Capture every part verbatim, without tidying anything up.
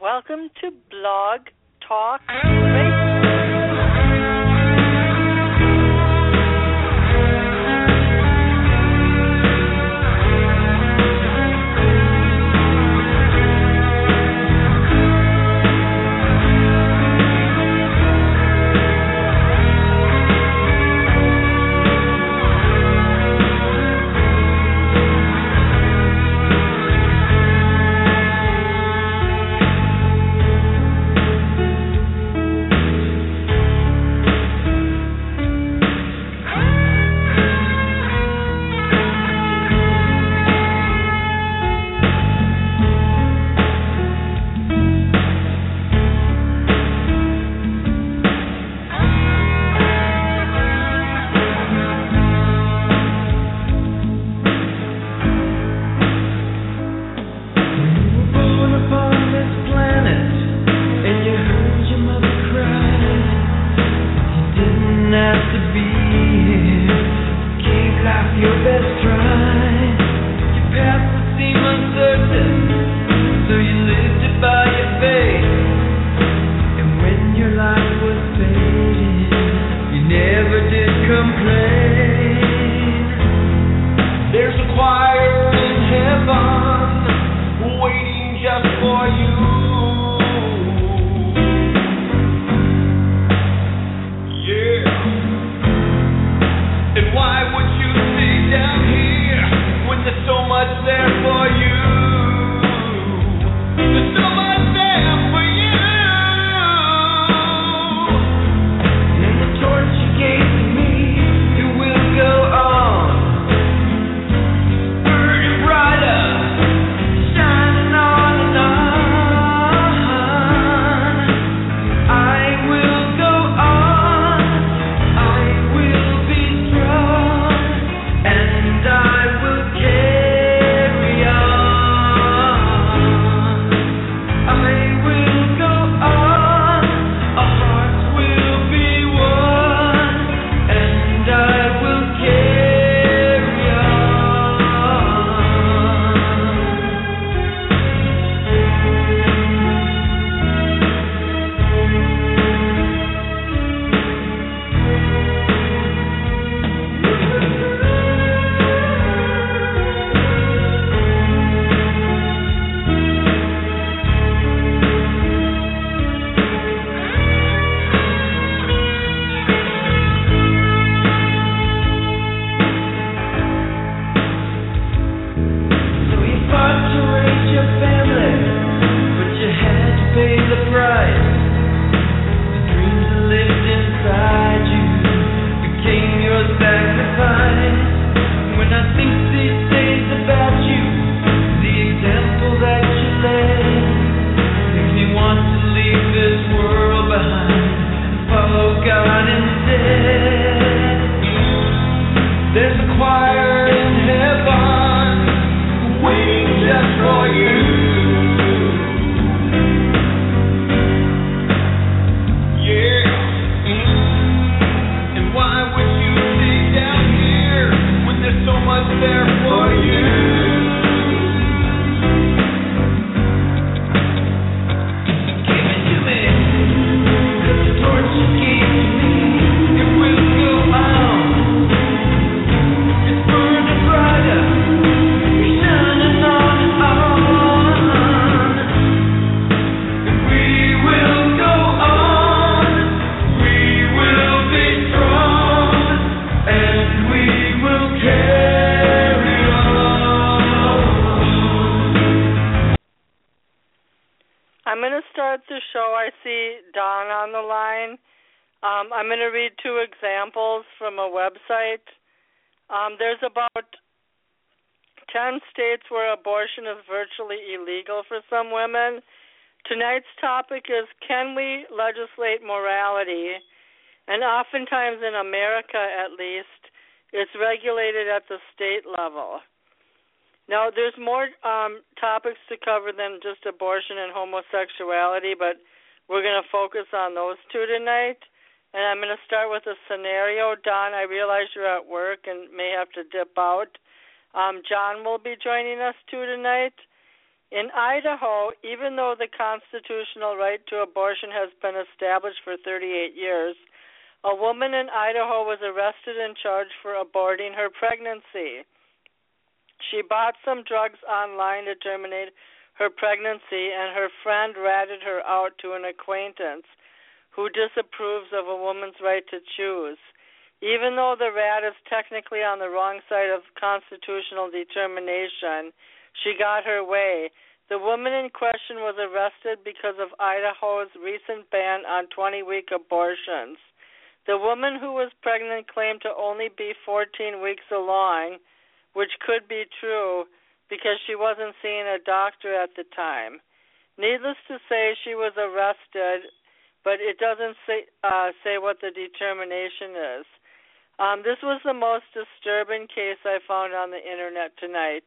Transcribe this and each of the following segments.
Welcome to Blog Talk Radio. I'm going to read two examples from a website. Um, there's about ten states where abortion is virtually illegal for some women. Tonight's topic is, can we legislate morality? And oftentimes in America, at least, it's regulated at the state level. Now, there's more um, topics to cover than just abortion and homosexuality, but we're going to focus on those two tonight. And I'm going to start with a scenario. Don, I realize you're at work and may have to dip out. Um, John will be joining us too tonight. In Idaho, even though the constitutional right to abortion has been established for thirty-eight years, a woman in Idaho was arrested and charged for aborting her pregnancy. She bought some drugs online to terminate her pregnancy, and her friend ratted her out to an acquaintance who disapproves of a woman's right to choose. Even though the rat is technically on the wrong side of constitutional determination, she got her way. The woman in question was arrested because of Idaho's recent ban on twenty-week abortions. The woman who was pregnant claimed to only be fourteen weeks along, which could be true because she wasn't seeing a doctor at the time. Needless to say, she was arrested, but it doesn't say, uh, say what the determination is. Um, this was the most disturbing case I found on the internet tonight.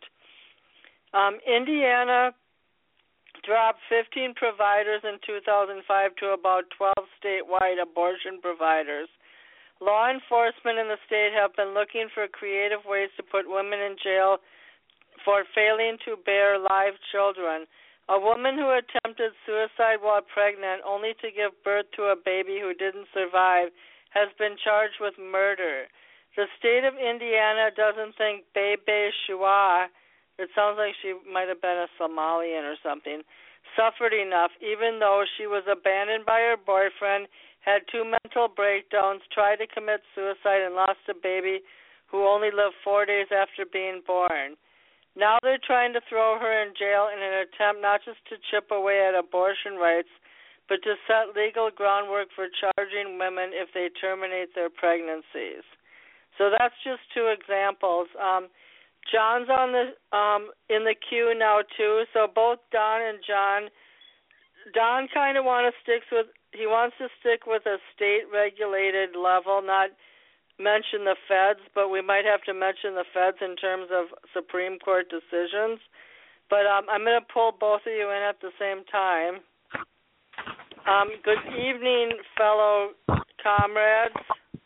Um, Indiana dropped fifteen providers in two thousand five to about twelve statewide abortion providers. Law enforcement in the state have been looking for creative ways to put women in jail for failing to bear live children. A woman who attempted suicide while pregnant only to give birth to a baby who didn't survive has been charged with murder. The state of Indiana doesn't think Bebe Shua, it sounds like she might have been a Somalian or something, suffered enough, even though she was abandoned by her boyfriend, had two mental breakdowns, tried to commit suicide, and lost a baby who only lived four days after being born. Now they're trying to throw her in jail in an attempt not just to chip away at abortion rights, but to set legal groundwork for charging women if they terminate their pregnancies. So that's just two examples. Um, John's on the um, in the queue now too. So both Don and John. Don kind of want to stick with. He wants to stick with a state-regulated level, not mention the feds, but we might have to mention the feds in terms of Supreme Court decisions. But um, I'm going to pull both of you in at the same time. Um, good evening, fellow comrades.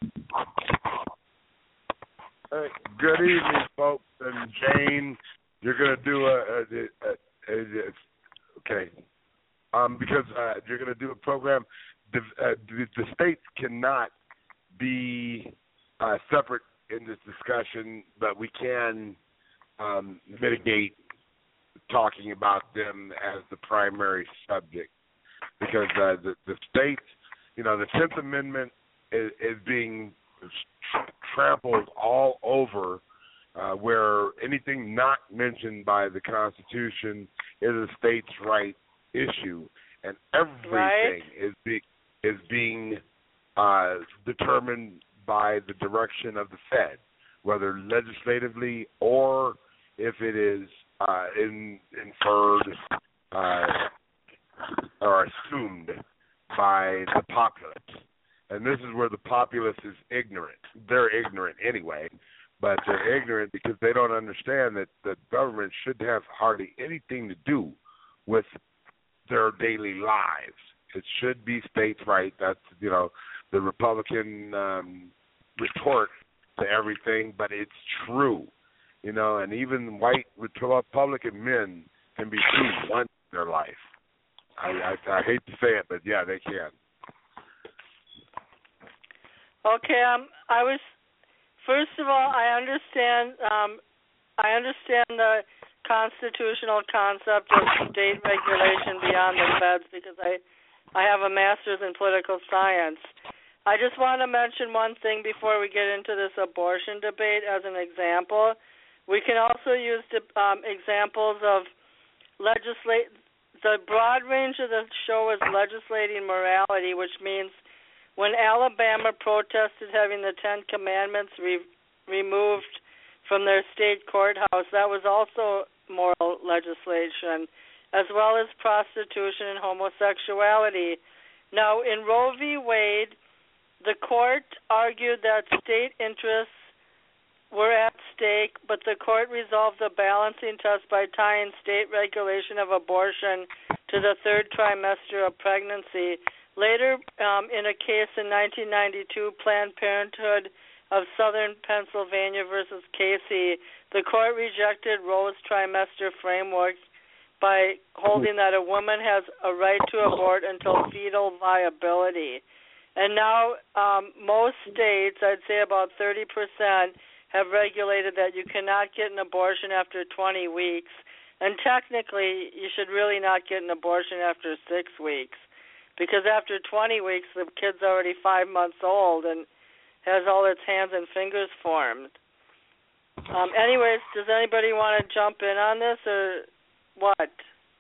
Uh, good evening, folks. And Jane, you're going to do a, a, a, a, a okay, um, because uh, you're going to do a program. The, uh, the, the states cannot be Uh, separate in this discussion, but we can um, mitigate talking about them as the primary subject because uh, the, the states, you know, the tenth Amendment is, is being trampled all over uh, where anything not mentioned by the Constitution is a states' right issue, and everything right. is, be, is being uh, determined by the direction of the Fed, whether legislatively or if it is uh, in, inferred uh, or assumed by the populace. And this is where the populace is ignorant. They're ignorant anyway, but they're ignorant because they don't understand that the government should have hardly anything to do with their daily lives. It should be states' right. That's, you know, the Republican um, retort to everything, but it's true, you know, and even white Republican men can be true once in their life. I, I, I hate to say it, but yeah, they can. Okay, um, I was, first of all, I understand, um, I understand the constitutional concept of state regulation beyond the feds because I, I have a master's in political science. I just want to mention one thing before we get into this abortion debate as an example. We can also use um, examples of legislate. The broad range of the show is legislating morality, which means when Alabama protested having the Ten Commandments re- removed from their state courthouse, that was also moral legislation, as well as prostitution and homosexuality. Now, in Roe v. Wade, the court argued that state interests were at stake, but the court resolved the balancing test by tying state regulation of abortion to the third trimester of pregnancy. Later, um, in a case in nineteen ninety-two, Planned Parenthood of Southern Pennsylvania versus Casey, the court rejected Roe's trimester framework by holding that a woman has a right to abort until fetal viability. And now um, most states, I'd say about thirty percent, have regulated that you cannot get an abortion after twenty weeks. And technically, you should really not get an abortion after six weeks. Because after twenty weeks, the kid's already five months old and has all its hands and fingers formed. Um, anyways, does anybody want to jump in on this or what?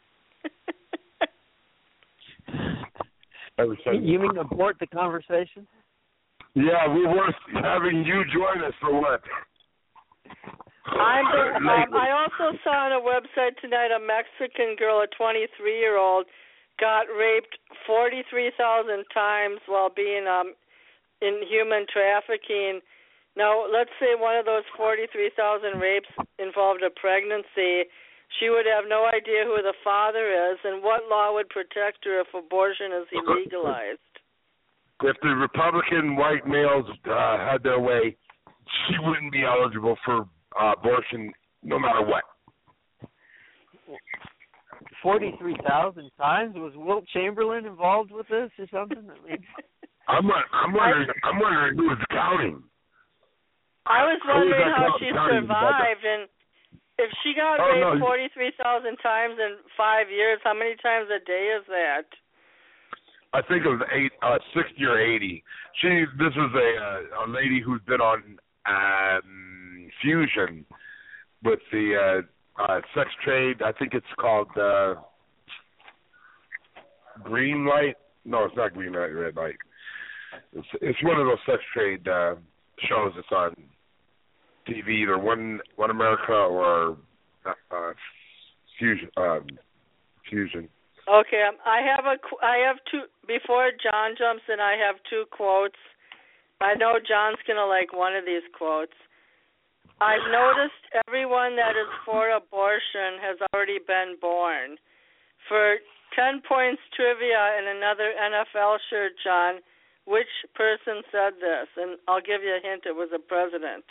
You mean abort the conversation? Yeah, we were having you join us for what? I'm the, um, I also saw on a website tonight a Mexican girl, a twenty-three-year-old, got raped forty-three thousand times while being um, in human trafficking. Now, let's say one of those forty-three thousand rapes involved a pregnancy. She would have no idea who the father is, and what law would protect her if abortion is illegalized? If the Republican white males uh, had their way, she wouldn't be eligible for uh, abortion no matter what. forty-three thousand times? Was Wilt Chamberlain involved with this or something? I mean, I'm, I'm wondering. I'm wondering who was counting. I was wondering how she survived, and if she got oh, raped no. forty-three thousand times in five years, how many times a day is that? I think it was eight, uh, sixty or eighty. She. This was a uh, a lady who's been on um, Fusion with the uh, uh, sex trade. I think it's called uh, Green Light. No, it's not Green Light, Red Light. It's it's one of those sex trade uh, shows that's on T V, either One One America or uh, Fusion. Um, Fusion. Okay, um, I have a I have two. Before John jumps in, I have two quotes. I know John's gonna like one of these quotes. I've noticed everyone that is for abortion has already been born. For ten points trivia and another N F L shirt, John, which person said this? And I'll give you a hint. It was a president.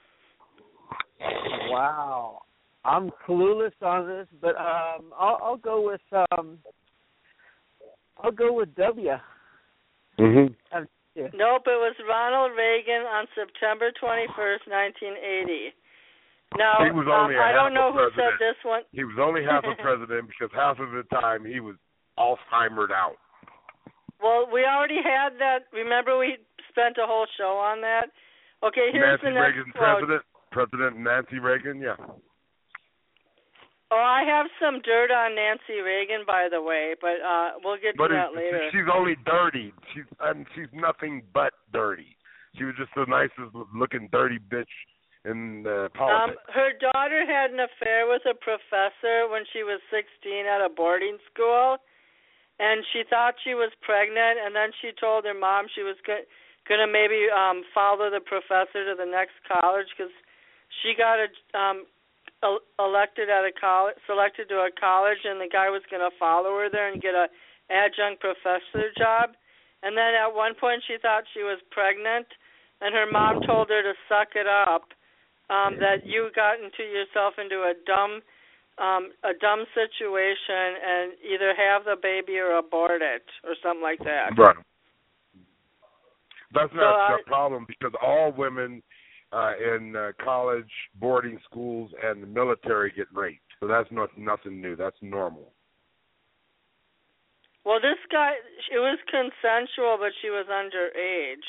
Wow. I'm clueless on this, but um, I'll, I'll go with um, I'll go with W. Mhm. Yeah. Nope, it was Ronald Reagan on September twenty-first, nineteen eighty. Now, he was only um, a I don't half know a who president. said this one. He was only half a president because half of the time he was Alzheimer'd out. Well, we already had that. Remember, we spent a whole show on that. Okay, here's Nancy the next Reagan, quote. president, President Nancy Reagan, yeah. Oh, I have some dirt on Nancy Reagan, by the way, but uh, we'll get to But that it, later. she's only dirty. She's and she's nothing but dirty. She was just the nicest looking dirty bitch in uh, Um, politics. her daughter had an affair with a professor when she was sixteen at a boarding school, and she thought she was pregnant, and then she told her mom she was go- going to maybe um, follow the professor to the next college because she got a um, elected at a college, selected to a college, and the guy was going to follow her there and get a adjunct professor job. And then at one point she thought she was pregnant, and her mom told her to suck it up, um, that you got into yourself into a dumb, um, a dumb situation, and either have the baby or abort it, or something like that. Right. That's So, not uh, the problem because all women uh, in uh, college, boarding schools, and the military get raped. So that's not nothing new. That's normal. Well, this guy, it was consensual, but she was underage.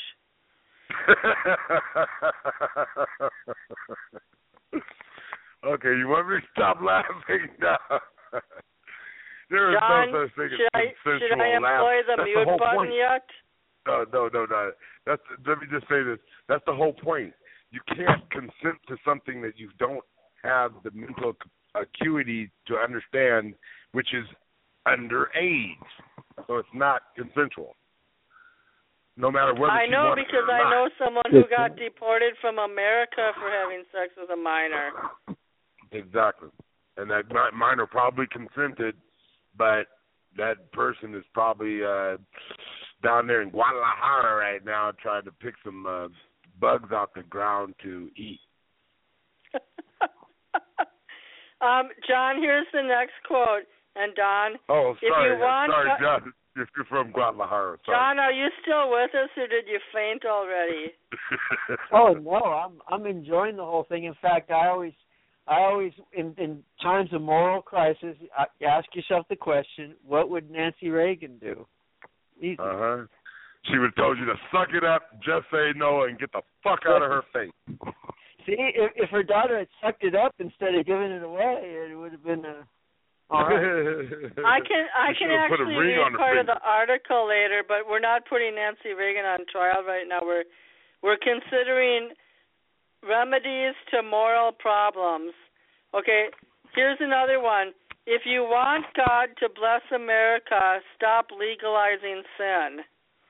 Okay, you want me to stop laughing now? There is John, no such thing should as I, consensual should I employ laugh. the That's mute the whole button point. yet? No, no, no, no. That's, let me just say this. That's the whole point. You can't consent to something that you don't have the mental acuity to understand, which is underage. So it's not consensual. No matter whether I she know wants it because or I not. know someone who got deported from America for having sex with a minor. Exactly. And that mi- minor probably consented, but that person is probably uh, down there in Guadalajara right now trying to pick some uh, bugs off the ground to eat. Um, John, here's the next quote. And Don, oh, if sorry, you want, sorry, John. If you're from Guadalajara, sorry. John, are you still with us, or did you faint already? Oh no, I'm I'm enjoying the whole thing. In fact, I always, I always, in, in times of moral crisis, I, ask yourself the question: what would Nancy Reagan do? Easy. Uh huh. She would have told you to suck it up, just say no, and get the fuck out of her face. See, if, if her daughter had sucked it up instead of giving it away, it would have been a. All right. I can I can actually read part of the article later, but we're not putting Nancy Reagan on trial right now. We're we're considering remedies to moral problems. Okay, here's another one. If you want God to bless America, stop legalizing sin.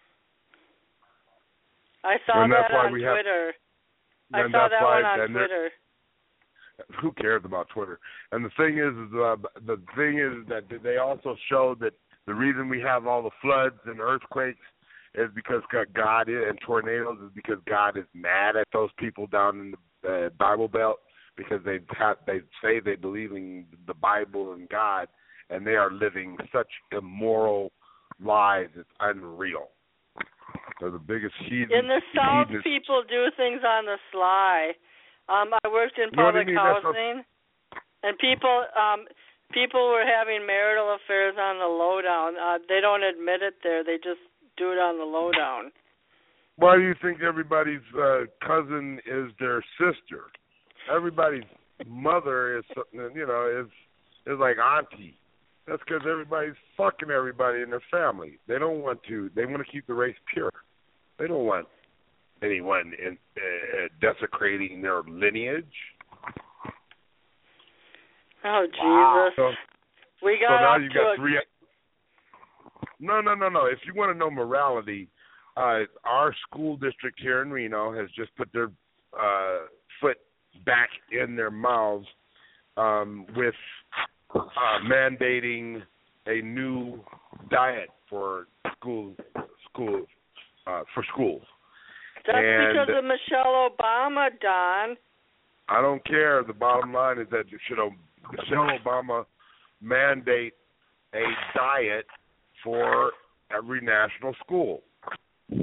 I saw and that on Twitter. Have, I saw that why, one on Twitter. Who cares about Twitter? And the thing is, is uh, the thing is that they also showed that the reason we have all the floods and earthquakes is because God is, and tornadoes is because God is mad at those people down in the uh, Bible Belt because they have, they say they believe in the Bible and God, and they are living such immoral lives. It's unreal. They're the biggest heathens. In the South, heathens. people do things on the sly. Um, I worked in public you know I mean? housing, and people um, people were having marital affairs on the lowdown. Uh, they don't admit it there; they just do it on the lowdown. Why do you think everybody's uh, cousin is their sister? Everybody's mother is, you know, is is like auntie. That's because everybody's fucking everybody in their family. They don't want to. They want to keep the race pure. They don't want anyone in, uh, desecrating their lineage. Oh Jesus! Wow. So, we got so now up you to got a... three. No, no, no, no. If you want to know morality, uh, our school district here in Reno has just put their uh, foot back in their mouths um, with uh, mandating a new diet for school school uh, for schools. That's and because of Michelle Obama, Don. I don't care. The bottom line is that should Michelle Obama mandate a diet for every national school. And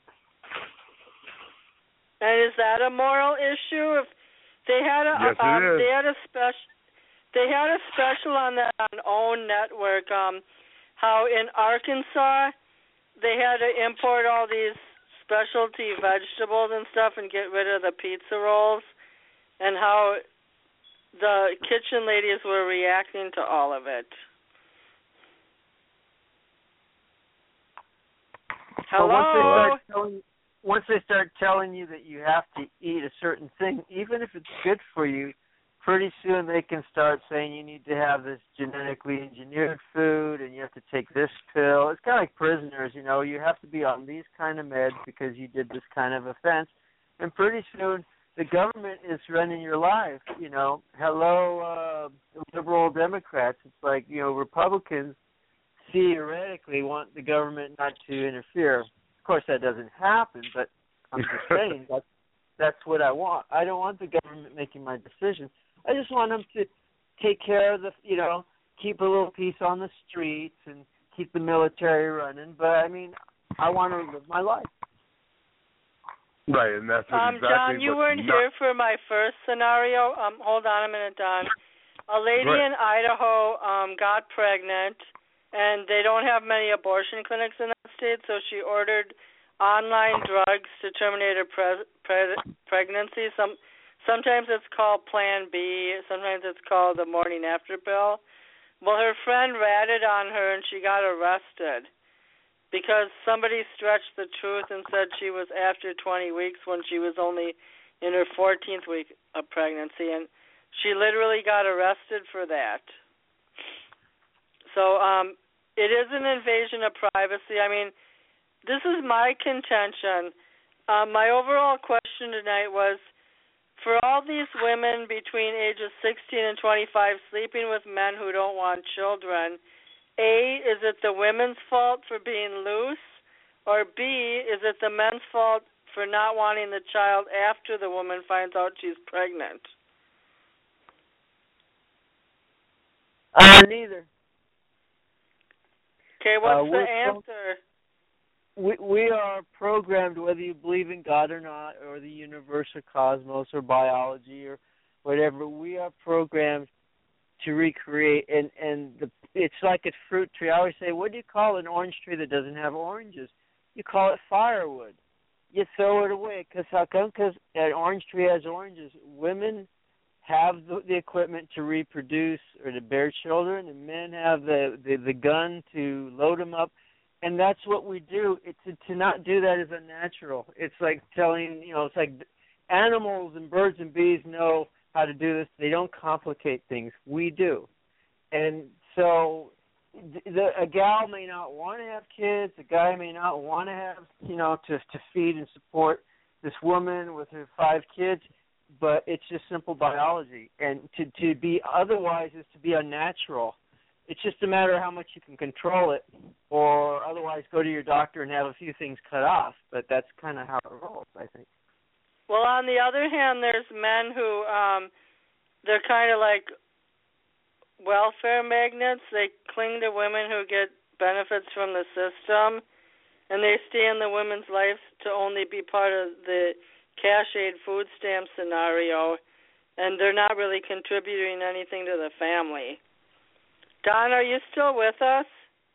is that a moral issue? If they had a yes, um, it is. they had a special they had a special on that on OWN network. Um, how in Arkansas they had to import all these specialty vegetables and stuff and get rid of the pizza rolls, and how the kitchen ladies were reacting to all of it. Hello? Well, once they start telling, once they start telling you that you have to eat a certain thing, even if it's good for you, pretty soon they can start saying you need to have this genetically engineered food and you have to take this pill. It's kind of like prisoners, you know. You have to be on these kind of meds because you did this kind of offense. And pretty soon the government is running your life, you know. Hello, uh, liberal Democrats. It's like, you know, Republicans theoretically want the government not to interfere. Of course, that doesn't happen, but I'm just saying that's, that's what I want. I don't want the government making my decisions. I just want them to take care of the, you know, keep a little peace on the streets and keep the military running. But, I mean, I want to live my life. Right, and that's what um, exactly Don, you weren't not... here for my first scenario. Um, hold on a minute, Don. A lady in Idaho um, got pregnant, and they don't have many abortion clinics in that state, so she ordered online drugs to terminate her pre- pre- pregnancy. Some Sometimes it's called Plan B. Sometimes it's called the morning after pill. Well, her friend ratted on her, and she got arrested because somebody stretched the truth and said she was after twenty weeks when she was only in her fourteenth week of pregnancy, and she literally got arrested for that. So um, it is an invasion of privacy. I mean, this is my contention. Um, my overall question tonight was, for all these women between ages sixteen and twenty-five sleeping with men who don't want children, A, is it the women's fault for being loose, or B, is it the men's fault for not wanting the child after the woman finds out she's pregnant? Uh, neither. Okay, what's uh, the we're answer? Pro- we we are programmed, whether you believe in God or not, or the universe or cosmos or biology or whatever. We are programmed to recreate, and and the it's like a fruit tree. I always say, what do you call an orange tree that doesn't have oranges? You call it firewood. You throw it away. Because how come? Because an orange tree has oranges. Women have the, the equipment to reproduce or to bear children, and men have the, the, the gun to load them up. And that's what we do. It, to, to not do that is unnatural. It's like telling, you know, it's like animals and birds and bees know how to do this. They don't complicate things. We do. And so the, a gal may not want to have kids. A guy may not want to have, you know, to to feed and support this woman with her five kids. But it's just simple biology. And to, to be otherwise is to be unnatural. It's just a matter of how much you can control it, or otherwise go to your doctor and have a few things cut off. But that's kind of how it rolls, I think. Well, on the other hand, there's men who, um, they're kind of like welfare magnets. They cling to women who get benefits from the system, and they stay in the women's lives to only be part of the cash aid food stamp scenario, and they're not really contributing anything to the family. Don, are you still with us?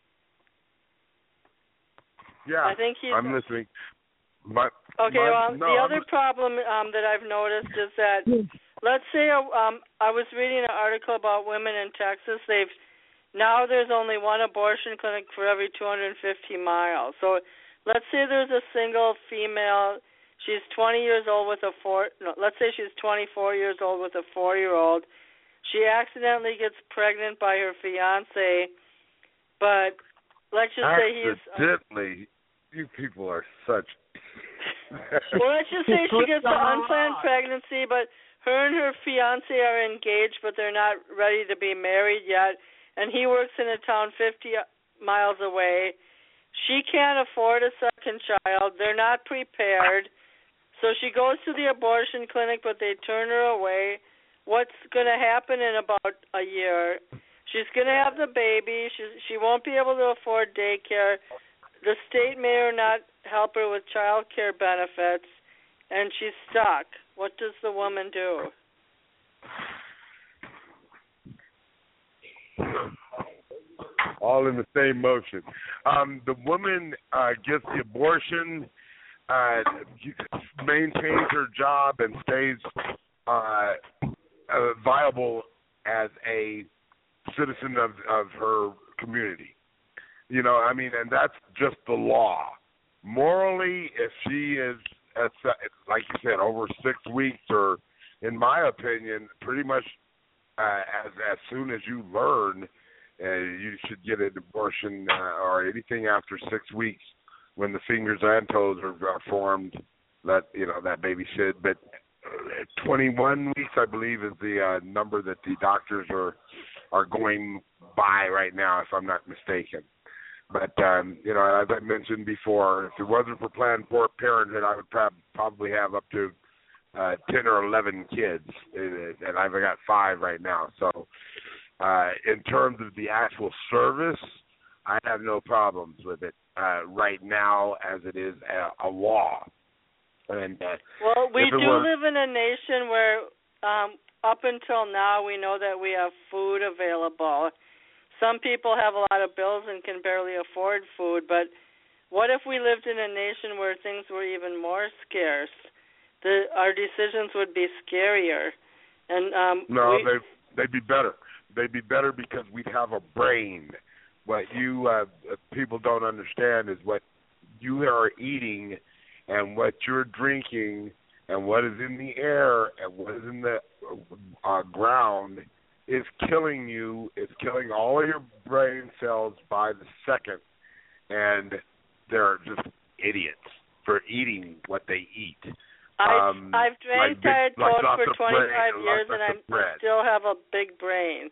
Yeah, I think he's, I'm listening. My, okay, my, well, no, the I'm other li- problem um, that I've noticed is that, let's say um, I was reading an article about women in Texas. They've now there's only one abortion clinic for every two hundred fifty miles. So let's say there's a single female. She's twenty years old with a four. No, let's say she's twenty-four years old with a four-year-old. She accidentally gets pregnant by her fiance, but let's just say he's. Accidentally, you people are such. Well, let's just say she gets an unplanned pregnancy, but her and her fiance are engaged, but they're not ready to be married yet, and he works in a town fifty miles away. She can't afford a second child. They're not prepared. So she goes to the abortion clinic, but they turn her away. What's going to happen in about a year? She's going to have the baby. She, she won't be able to afford daycare. The state may or not help her with child care benefits, and she's stuck. What does the woman do? All in the same motion. Um, the woman uh, gets the abortion, uh, maintains her job, and stays uh, uh, viable as a citizen of, of her community. You know, I mean, and that's just the law. Morally, if she is, at, like you said, over six weeks, or, in my opinion, pretty much uh, as as soon as you learn, uh, you should get an abortion uh, or anything after six weeks when the fingers and toes are, are formed. That you know that baby should, but twenty-one weeks, I believe, is the uh, number that the doctors are are going by right now, if I'm not mistaken. But, um, you know, as I mentioned before, if it wasn't for Planned Parenthood, I would prob- probably have up to uh, ten or eleven kids, and I've got five right now. So uh, in terms of the actual service, I have no problems with it uh, right now as it is a, a law. And uh, Well, we do was, live in a nation where um, up until now we know that we have food available. Some people have a lot of bills and can barely afford food, but what if we lived in a nation where things were even more scarce? The, our decisions would be scarier. And um, No, we, they, they'd be better. They'd be better because we'd have a brain. What you uh, people don't understand is what you are eating and what you're drinking and what is in the air and what is in the uh, ground is killing you. It's killing all of your brain cells by the second, and they're just idiots for eating what they eat. I've, Um, I've drank like Diet big, like Coke for twenty-five bread, years, like and I'm, I bread. still have a big brain.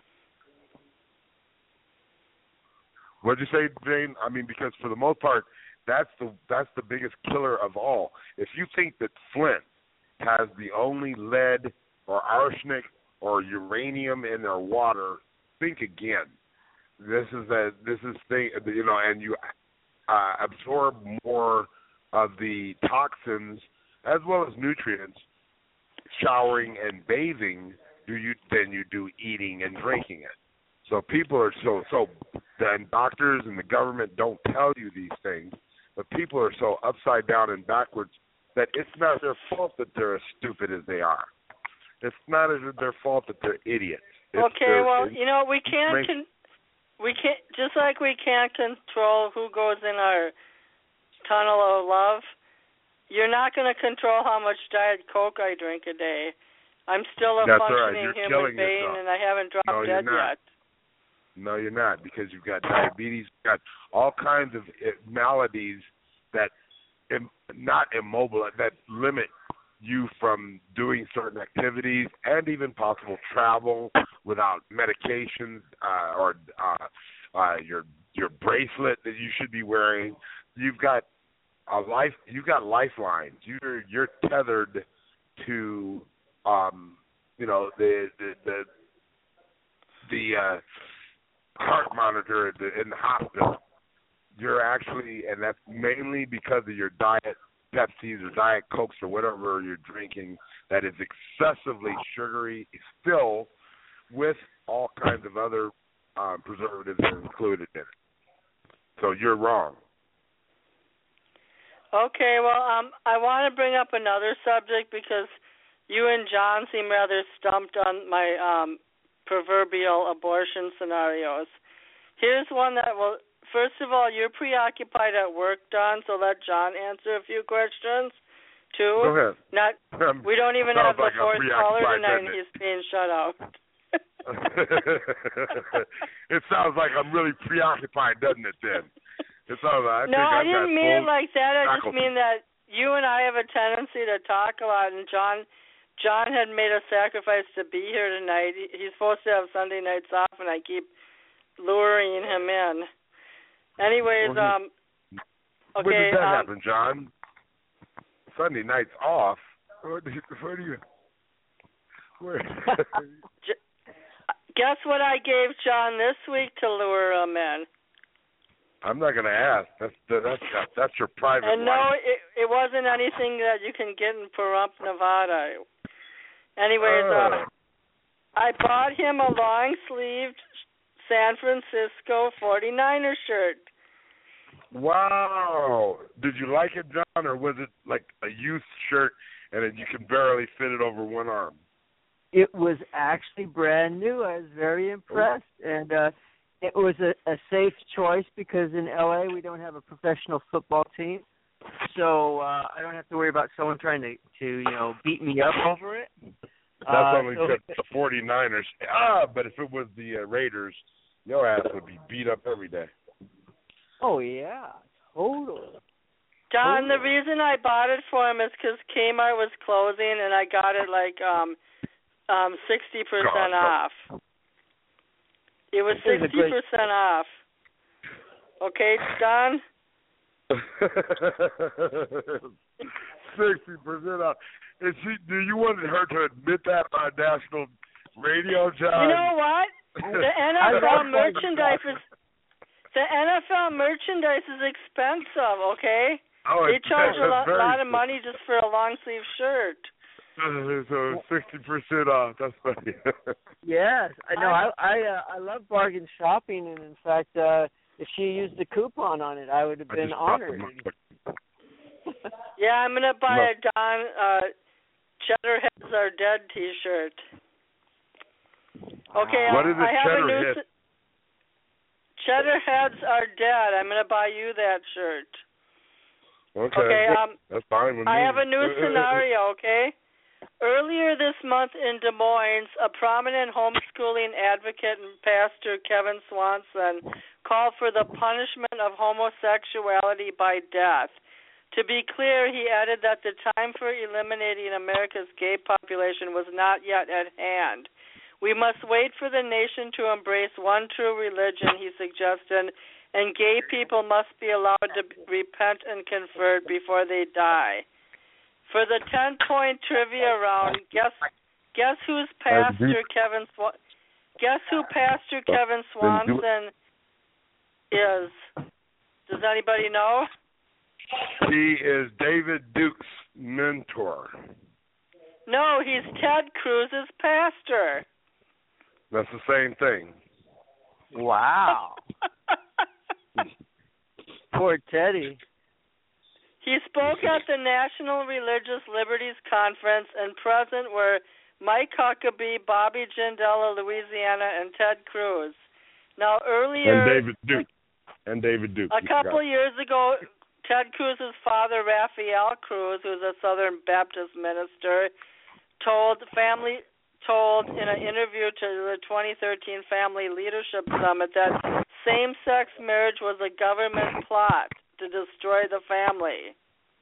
What'd you say, Jane? I mean, because for the most part, that's the that's the biggest killer of all. If you think that Flint has the only lead or arsenic or uranium in their water, think again. This is a this is thing, you know, and you uh, absorb more of the toxins as well as nutrients showering and bathing do you than you do eating and drinking it. So people are so so then doctors and the government don't tell you these things, but people are so upside down and backwards that it's not their fault that they're as stupid as they are. It's not their fault that they're idiots. It's okay, their, well, you know, we can't con- we can't just like we can't control who goes in our tunnel of love. You're not going to control how much Diet Coke I drink a day. I'm still a That's functioning right. You're human being, yourself. and I haven't dropped no, dead yet. No, you're not, because you've got diabetes, you've got all kinds of maladies that im- not immobile, that limit you from doing certain activities and even possible travel without medications uh, or uh, uh, your your bracelet that you should be wearing. You've got a life. You've got lifelines. You're you're tethered to um, you know the the the, the uh, heart monitor in the, in the hospital. You're actually, and that's mainly because of your diet, Pepsis or Diet Cokes or whatever you're drinking that is excessively sugary, still with all kinds of other uh, preservatives included in it. So you're wrong. Okay, well, um, I want to bring up another subject because you and John seem rather stumped on my um, proverbial abortion scenarios. Here's one that will, first of all, you're preoccupied at work, Don, so let John answer a few questions, too. Go ahead. Not, um, we don't even have the like fourth caller tonight, and it? he's being shut out. It sounds like I'm really preoccupied, doesn't it, then? It sounds like, I no, think I I've didn't got mean it full like that. I just faculty. mean that you and I have a tendency to talk a lot, and John John had made a sacrifice to be here tonight. He, he's supposed to have Sunday nights off, and I keep luring him in. Anyways, well, um, okay. When did that um, happen, John? Sunday nights off? Where do you... Where do you where? Guess what I gave John this week to lure him in? I'm not going to ask. That's that's that's your private And life. no, it, it wasn't anything that you can get in Pahrump, Nevada. Anyways, oh. uh, I bought him a long-sleeved San Francisco forty-niner shirt. Wow. Did you like it, John, or was it like a youth shirt and then you can barely fit it over one arm? It was actually brand new. I was very impressed. And uh, it was a, a safe choice because in L A we don't have a professional football team. So uh, I don't have to worry about someone trying to, to you know, beat me up over it. That's uh, only so, because the forty-niners. Ah, but if it was the uh, Raiders, your ass would be beat up every day. Oh, yeah, totally. John, totally. the reason I bought it for him is because Kmart was closing, and I got it like um, um, sixty percent off. It was sixty percent off. Okay, Don? sixty percent off. Is she, do you want her to admit that on national radio, John? You know what? The N F L merchandise is the N F L merchandise is expensive. Okay, oh, they charge a lot, lot of true. money just for a long sleeve shirt. So sixty percent off. That's funny. Yes, I know. I I, uh, I love bargain shopping, and in fact, uh, if she used the coupon on it, I would have been honored. Yeah, I'm gonna buy no. a Don uh, Cheddar Heads Are Dead T-shirt. Okay, what is it, I have Cheddar a new. Head? S- Cheddar Heads Are Dead. I'm gonna buy you that shirt. Okay. Okay. Um, that's fine with I me. have a new scenario. Okay. Earlier this month in Des Moines, a prominent homeschooling advocate and pastor, Kevin Swanson, called for the punishment of homosexuality by death. To be clear, he added that the time for eliminating America's gay population was not yet at hand. We must wait for the nation to embrace one true religion, he suggested, and gay people must be allowed to repent and convert before they die. For the ten-point trivia round, guess guess who's pastor Kevin Sw- Guess who Pastor Kevin Swanson is? Does anybody know? He is David Duke's mentor. No, he's Ted Cruz's pastor. That's the same thing. Wow. Poor Teddy. He spoke at the National Religious Liberties Conference, and present were Mike Huckabee, Bobby Jindal of Louisiana, and Ted Cruz. Now, earlier... And David Duke. And David Duke. A couple years ago, Ted Cruz's father, Raphael Cruz, who's a Southern Baptist minister, told family told in an interview to the twenty thirteen Family Leadership Summit that same-sex marriage was a government plot to destroy the family.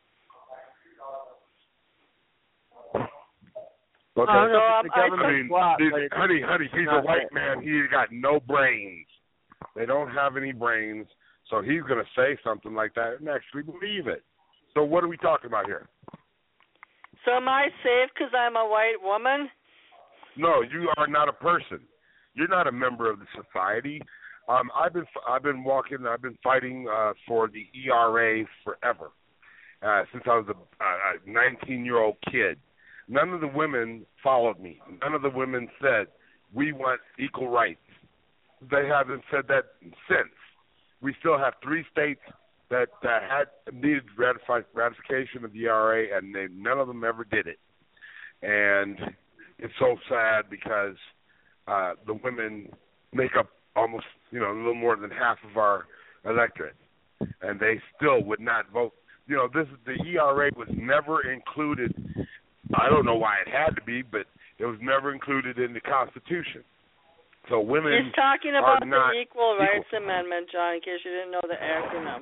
Okay. I don't know So, if it's a government I mean, plot, this, but it's honey, honey, he's a not white that. man. He's got no brains. They don't have any brains, so he's going to say something like that and actually believe it. So what are we talking about here? So am I safe because I'm a white woman? No, you are not a person. You're not a member of the society. Um, I've been I've been walking. I've been fighting uh, for the E R A forever, uh, since I was a nineteen-year-old kid. None of the women followed me. None of the women said we want equal rights. They haven't said that since. We still have three states that uh, had needed ratify, ratification of the E R A, and they, none of them ever did it. And it's so sad because uh, the women make up almost, you know, a little more than half of our electorate, and they still would not vote. You know, this the E R A was never included. I don't know why it had to be, but it was never included in the Constitution. So women He's talking are about not the Equal Rights equal. Amendment, John, in case you didn't know the acronym.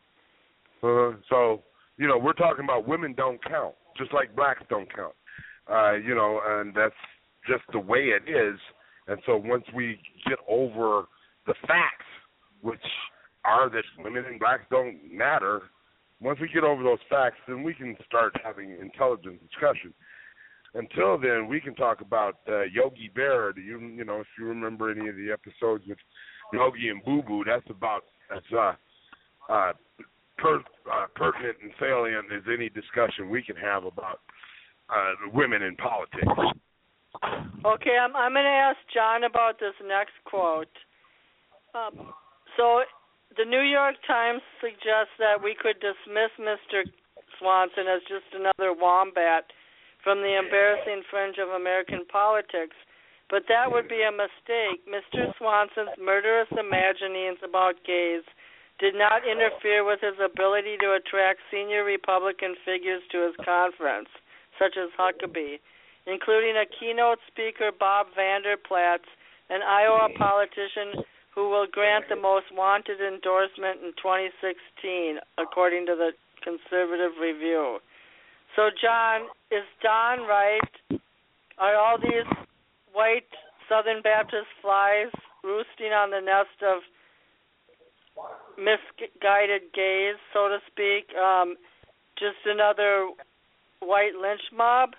Uh, so, you know, we're talking about women don't count, just like blacks don't count. Uh, you know, and that's just the way it is. And so once we get over the facts, which are that women and blacks don't matter, once we get over those facts, then we can start having intelligent discussion. Until then, we can talk about uh, Yogi Berra. Do you, you know, if you remember any of the episodes with Yogi and Boo Boo, that's about as uh, uh, per, uh, pertinent and salient as any discussion we can have about uh, women in politics. Okay, I'm I'm going to ask John about this next quote. Um, so, the New York Times suggests that we could dismiss Mister Swanson as just another wombat from the embarrassing fringe of American politics, but that would be a mistake. Mister Swanson's murderous imaginings about gays did not interfere with his ability to attract senior Republican figures to his conference, such as Huckabee, including a keynote speaker, Bob Vander Plaats, an Iowa politician who will grant the most wanted endorsement in twenty sixteen, according to the Conservative Review. So, John, is Don right? Are all these white Southern Baptist flies roosting on the nest of misguided gays, so to speak, um, just another white lynch mob?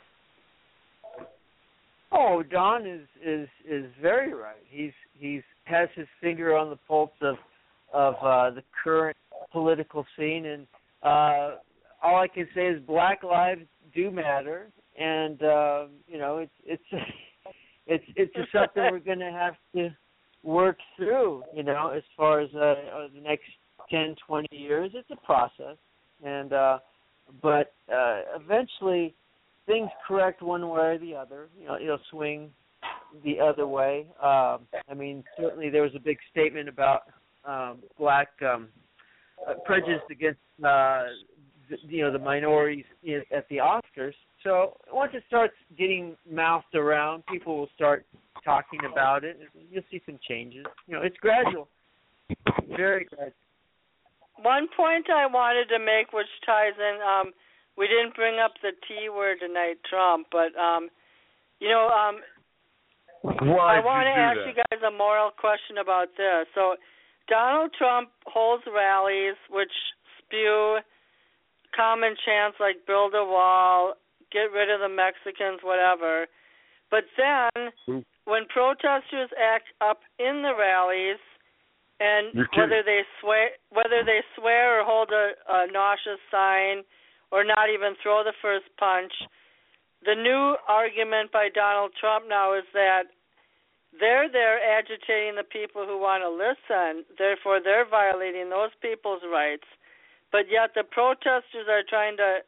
Oh, Don is is is very right. He's he's has his finger on the pulse of of uh, the current political scene, and uh, all I can say is Black lives do matter, and uh, you know it's it's it's it's just something we're going to have to work through. You know, as far as uh, uh, the next ten, twenty years, it's a process, and uh, but uh, eventually things correct one way or the other. You know, it'll swing the other way. Um, I mean, certainly there was a big statement about um, black um, uh, prejudice against uh, the, you know the minorities in, at the Oscars. So once it starts getting mouthed around, people will start talking about it. You'll see some changes. You know, it's gradual, very gradual. One point I wanted to make, which ties in. Um, We didn't bring up the T word tonight, Trump, but, um, you know, um, Why I want to ask that? you guys a moral question about this. So Donald Trump holds rallies which spew common chants like build a wall, get rid of the Mexicans, whatever. But then when protesters act up in the rallies, and whether they swear, whether they swear or hold a, a nauseous sign, or not even throw the first punch, the new argument by Donald Trump now is that they're there agitating the people who want to listen, therefore they're violating those people's rights, but yet the protesters are trying to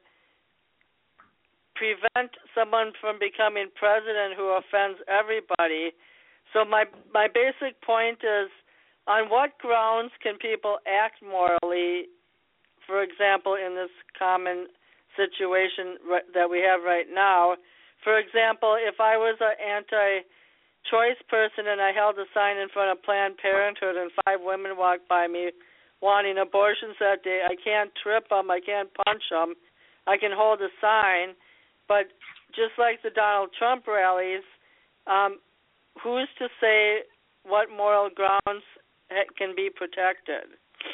prevent someone from becoming president who offends everybody. So my my basic point is, on what grounds can people act morally, for example, in this common situation that we have right now? For example, if I was an anti-choice person and I held a sign in front of Planned Parenthood and five women walked by me wanting abortions that day, I can't trip them, I can't punch them, I can hold a sign. But just like the Donald Trump rallies, um, who's to say what moral grounds can be protected?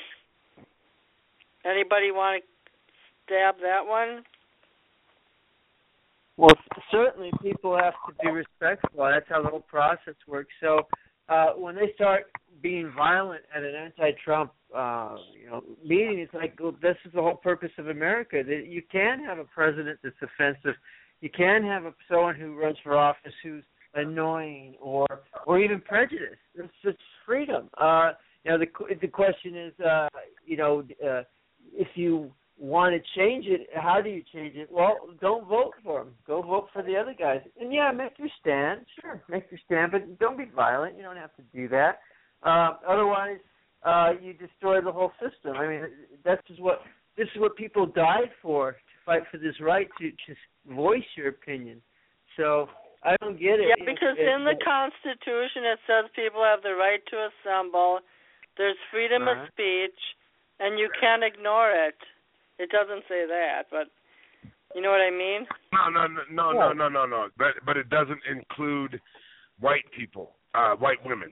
Anybody want to stab that one? Well, certainly people have to be respectful. That's how the whole process works. So uh, when they start being violent at an anti-Trump uh, you know, meeting, it's like, well, this is the whole purpose of America. That you can have a president that's offensive. You can have a, someone who runs for office who's annoying or or even prejudiced. It's just freedom. Uh, you know, the the question is, uh, you know, uh, if you want to change it, how do you change it? Well, don't vote for them. Go vote for the other guys. And yeah, make your stand. Sure, make your stand, but don't be violent. You don't have to do that. Uh, otherwise, uh, you destroy the whole system. I mean, that's just what this is what people died for, to fight for this right to just voice your opinion. So I don't get it. Yeah, because it, it, in the Constitution it says people have the right to assemble. There's freedom uh-huh. of speech, and you can't ignore it. It doesn't say that, but you know what I mean? No, no, no, no, no, no, no, no. But but it doesn't include white people, uh, white women.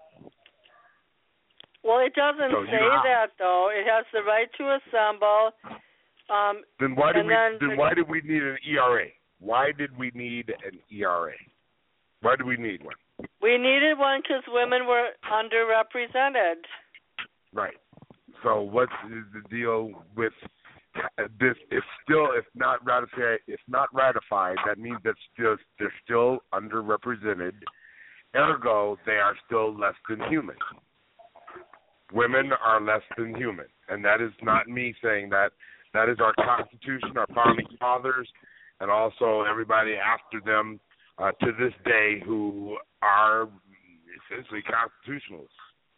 Well, it doesn't so, say you know, that though. It has the right to assemble. Um, then why did we? Then, then why did we need an E R A? Why did we need an E R A? Why do we need one? We needed one because women were underrepresented. Right. So what is the deal with this? If still, if not ratified, if not ratified, that means that still they're still underrepresented. Ergo, they are still less than human. Women are less than human, and that is not me saying that. That is our Constitution, our founding fathers, and also everybody after them uh, to this day who are essentially constitutionalists.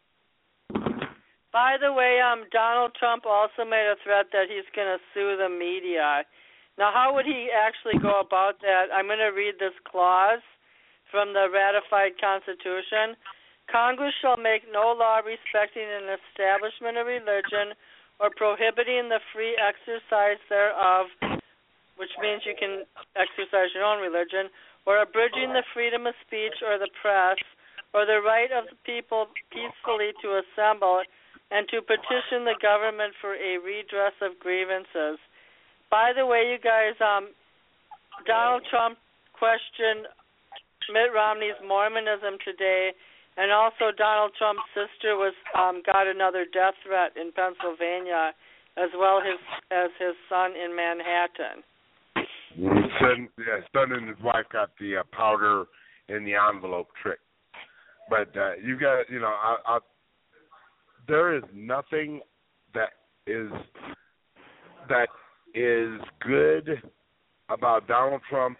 By the way, um, Donald Trump also made a threat that he's going to sue the media. Now, how would he actually go about that? I'm going to read this clause from the ratified Constitution. Congress shall make no law respecting an establishment of religion or prohibiting the free exercise thereof, which means you can exercise your own religion, or abridging the freedom of speech or the press, or the right of the people peacefully to assemble and to petition the government for a redress of grievances. By the way, you guys, um, Donald Trump questioned Mitt Romney's Mormonism today, and also Donald Trump's sister was um, got another death threat in Pennsylvania, as well as as his son in Manhattan. His son, yeah, his son and his wife got the uh, powder in the envelope trick. But uh, you got, you know, I, I, there is nothing that is that is good about Donald Trump,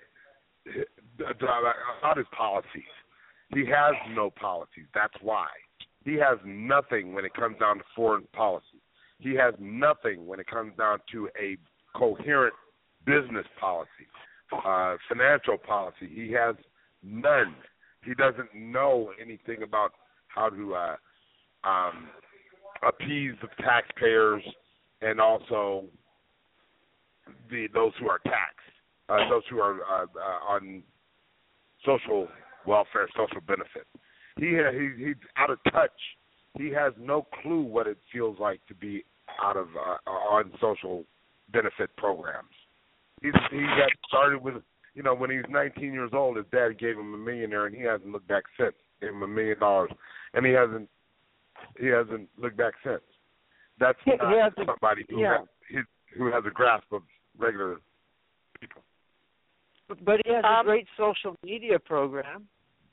about his policies. He has no policies. That's why. He has nothing when it comes down to foreign policy. He has nothing when it comes down to a coherent business policy, uh, financial policy. He has none. He doesn't know anything about how to uh, um, appease the taxpayers and also the those who are taxed, uh, those who are uh, uh, on social welfare, social benefit. He, he he's out of touch. He has no clue what it feels like to be out of uh, on social benefit programs. He he got started with you know, when he was nineteen years old, his dad gave him a millionaire, and he hasn't looked back since. Gave him a million dollars, and he hasn't he hasn't looked back since. That's He- not he has to- somebody who yeah. has his, who has a grasp of regular people. But he has Um, a great social media program.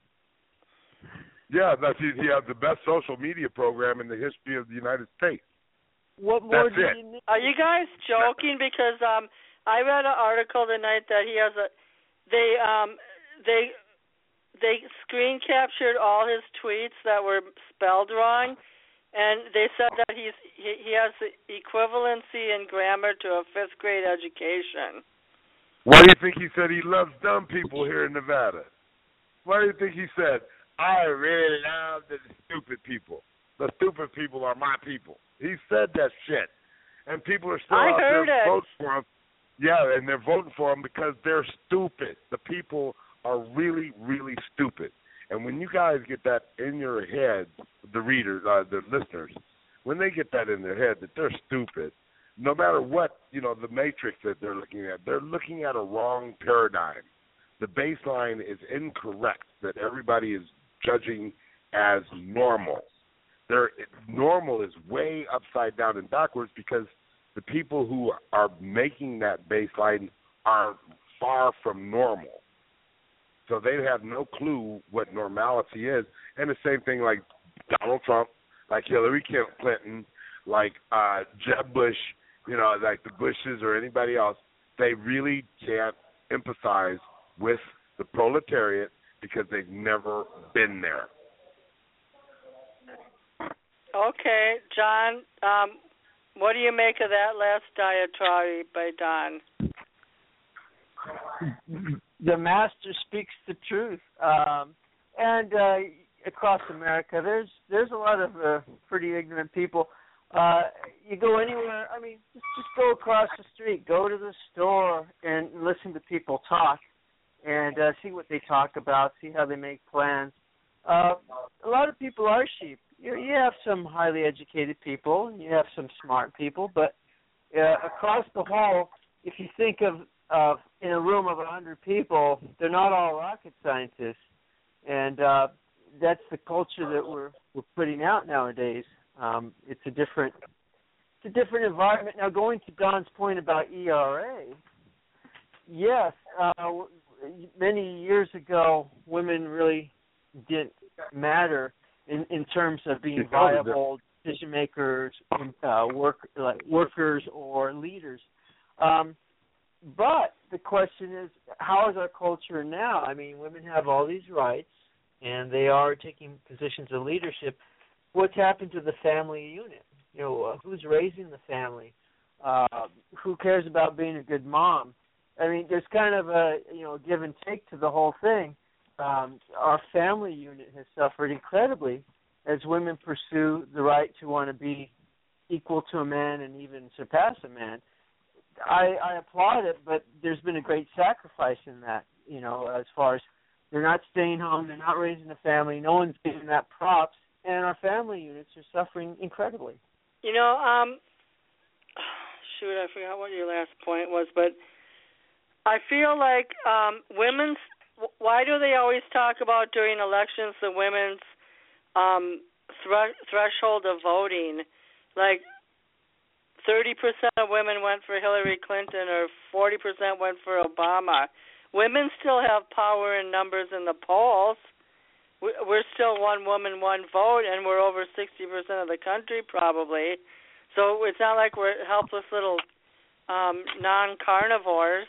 Yeah, that's he, he has the best social media program in the history of the United States. What more That's do it. you need? Are you guys joking? Because um, I read an article tonight that he has a they um they they screen captured all his tweets that were spelled wrong, and they said that he's he, he has the equivalency in grammar to a fifth grade education. Why do you think he said he loves dumb people here in Nevada? Why do you think he said, I really love the stupid people? The stupid people are my people. He said that shit. And people are still I out heard there it. voting for him. Yeah, and they're voting for him because they're stupid. The people are really, really stupid. And when you guys get that in your head, the readers, uh, the listeners, when they get that in their head that they're stupid, no matter what, you know, the matrix that they're looking at, they're looking at a wrong paradigm. The baseline is incorrect that everybody is judging as normal. They're, normal is way upside down and backwards because the people who are making that baseline are far from normal. So they have no clue what normality is. And the same thing like Donald Trump, like Hillary Clinton, like uh, Jeb Bush, you know, like the Bushes or anybody else, they really can't empathize with the proletariat because they've never been there. Okay, John, um, what do you make of that last diatribe by Don? The master speaks the truth. Um, and uh, across America, there's there's a lot of uh, pretty ignorant people. Uh, you go anywhere, I mean, just, just go across the street, go to the store and listen to people talk and uh, see what they talk about, see how they make plans. Uh, a lot of people are sheep. You, you have some highly educated people, and you have some smart people, but uh, across the whole, if you think of uh, in a room of a hundred people, they're not all rocket scientists, and uh, that's the culture that we're we're putting out nowadays. Um, it's a different it's a different environment. Now, going to Don's point about E R A, yes, uh, many years ago, women really didn't matter in, in terms of being viable decision makers, uh, work like workers or leaders. Um, but the question is, how is our culture now? I mean, women have all these rights, and they are taking positions of leadership. What's happened to the family unit? You know, uh, who's raising the family? Uh, who cares about being a good mom? I mean, there's kind of a, you know, give and take to the whole thing. Um, our family unit has suffered incredibly as women pursue the right to want to be equal to a man and even surpass a man. I, I applaud it, but there's been a great sacrifice in that, you know, as far as they're not staying home, they're not raising a family, no one's giving that props, and our family units are suffering incredibly. You know, um, shoot, I forgot what your last point was, but I feel like um, women's, why do they always talk about during elections the women's um, thre- threshold of voting? Like thirty percent of women went for Hillary Clinton or forty percent went for Obama. Women still have power in numbers in the polls. We're still one woman, one vote, and we're over sixty percent of the country probably. So it's not like we're helpless little um, non-carnivores.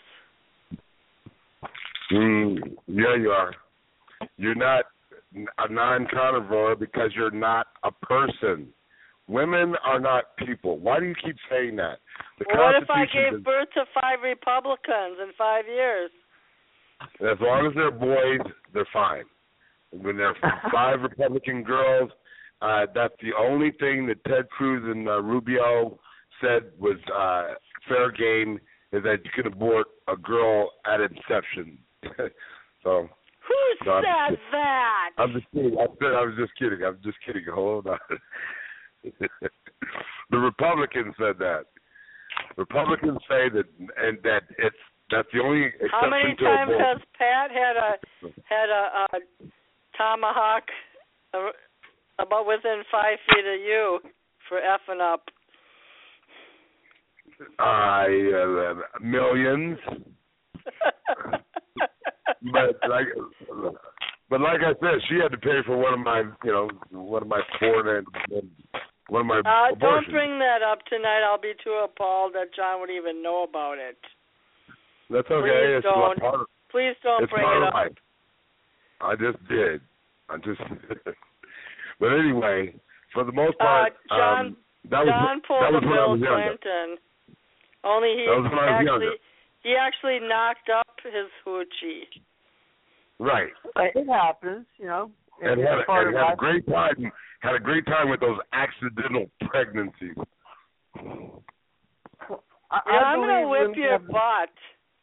Mm, yeah, you are. You're not a non-carnivore because you're not a person. Women are not people. Why do you keep saying that? The Well, what if I Constitution gave birth to five Republicans in five years? As long as they're boys, they're fine. When they're five Republican girls, uh, that's the only thing that Ted Cruz and uh, Rubio said was uh, fair game, is that you can abort a girl at inception. so. Who so said just, that? I'm just kidding. I said I was just kidding. I'm just kidding. Hold on. The Republicans said that. Republicans say that, and that it's That's the only exception How many to times abortion. has Pat had a had a, a tomahawk uh, about within five feet of you for effing up? I uh, millions. but like, but like I said, she had to pay for one of my, you know, one of my foreign and one of my uh, abortions. Don't bring that up tonight. I'll be too appalled that John would even know about it. That's okay. Please it's don't. Part of, Please don't it's bring part it of up. life. I just did. I just. But anyway, for the most part, uh, John, um, that was John pulled that was a when I Bill was younger. Clinton. Only he That was when I was actually younger. he actually knocked up his hoochie. Right. It happens, you know. And It's had, part and of had a life. great time. Had a great time with those accidental pregnancies. I, You know, I I'm gonna believe whip women your have, butt.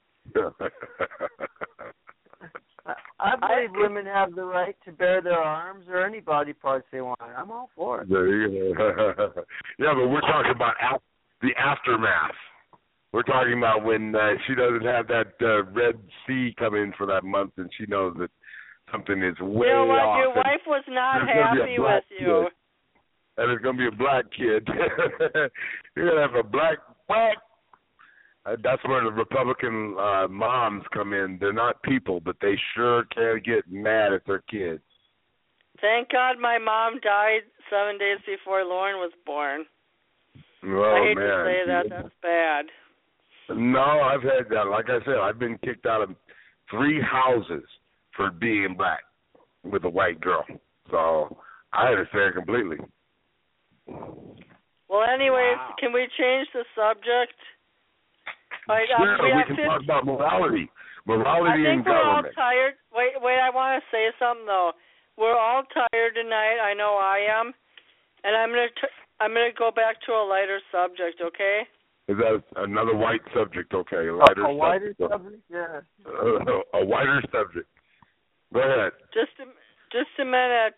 I, I believe I- women have the right to bear their arms or any body parts they want. I'm all for it. There you go. Yeah, but we're talking about af- the aftermath. We're talking about when uh, she doesn't have that uh, Red Sea come in for that month, and she knows that something is way You know what? off. Your and wife was not there's gonna be a happy black with you. kid. And it's going to be a black kid. You're going to have a black, black. Uh, that's where the Republican uh, moms come in. They're not people, but they sure can get mad at their kids. Thank God my mom died seven days before Lauren was born. Oh, I hate man. to say that. That's bad. No, I've had that. Like I said, I've been kicked out of three houses for being black with a white girl. So I understand completely. Well, anyways, Wow. can we change the subject? All right, um, Sure, we, we have can fifty talk about morality. I Morality in think we're all government. tired. Wait, wait, I want to say something though. We're all tired tonight. I know I am, and I'm gonna t- I'm gonna go back to a lighter subject. Okay? Is that another white subject? Okay, a lighter a wider subject. subject? Yeah. Uh, a wider subject. Go ahead. Just a, just a minute.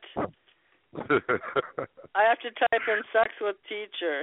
I have to type in sex with teacher.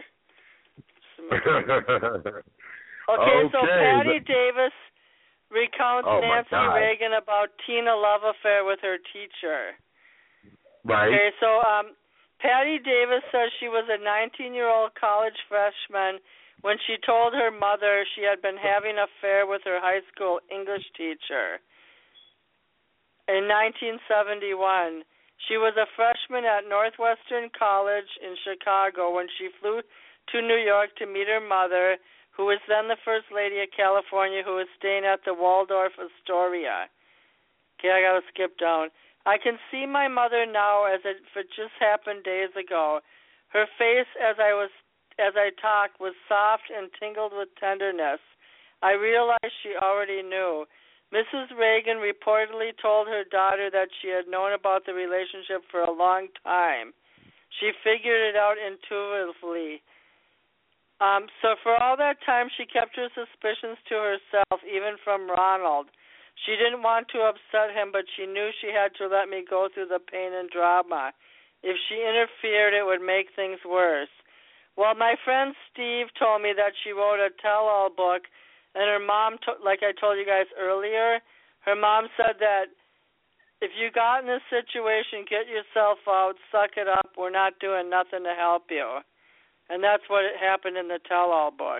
Okay, so Patty but- Davis recounts Oh, my Nancy God. Reagan about teen love affair with her teacher. Right. Okay, so um, Patty Davis says she was a nineteen-year-old college freshman when she told her mother she had been having an affair with her high school English teacher. In nineteen seventy-one, she was a freshman at Northwestern College in Chicago when she flew to New York to meet her mother, who was then the First Lady of California, who was staying at the Waldorf Astoria. Okay, I gotta skip down. I can see my mother now as if it just happened days ago. Her face as I was as I talked was soft and tingled with tenderness. I realized she already knew. Missus Reagan reportedly told her daughter that she had known about the relationship for a long time. She figured it out intuitively. Um, so for all that time, she kept her suspicions to herself, even from Ronald. She didn't want to upset him, but she knew she had to let me go through the pain and drama. If she interfered, it would make things worse. Well, my friend Steve told me that she wrote a tell-all book, and her mom, to- like I told you guys earlier, her mom said that if you got in this situation, get yourself out, suck it up, we're not doing nothing to help you. And that's what happened in the tell-all book.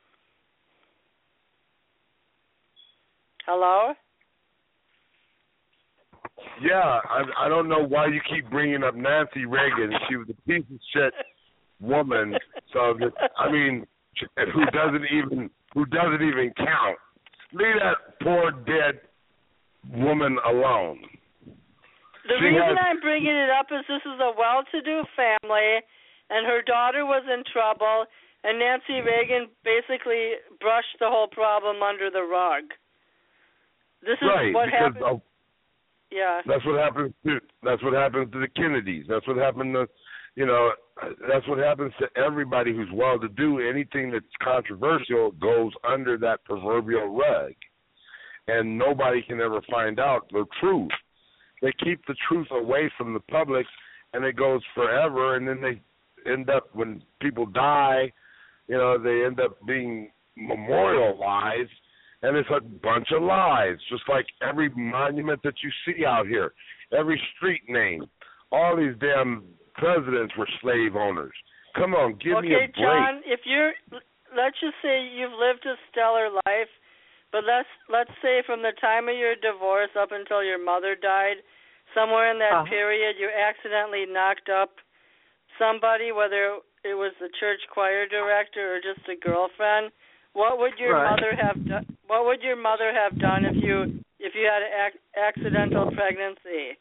Hello? Yeah, I, I don't know why you keep bringing up Nancy Reagan. She was a piece of shit woman. So that, I mean, who doesn't even who doesn't even count. Leave that poor dead woman alone. The She reason has- I'm bringing it up is this is a well-to-do family, and her daughter was in trouble, and Nancy Reagan basically brushed the whole problem under the rug. This is right, what because happened. of, Yeah. that's what happens to that's what happens to the Kennedys. That's what happened to, you know, that's what happens to everybody who's well-to-do. Anything that's controversial goes under that proverbial rug, and nobody can ever find out the truth. They keep the truth away from the public, and it goes forever, and then they end up, when people die, you know, they end up being memorialized, And it's a bunch of lies, just like every monument that you see out here, every street name. All these damn presidents were slave owners. Come on, give okay, me a break. Okay, John, if you're, let's just say you've lived a stellar life, but let's let's say from the time of your divorce up until your mother died, somewhere in that uh-huh. period you accidentally knocked up somebody, whether it was the church choir director or just a girlfriend. What would your right. mother have done? What would your mother have done if you if you had an ac- accidental pregnancy?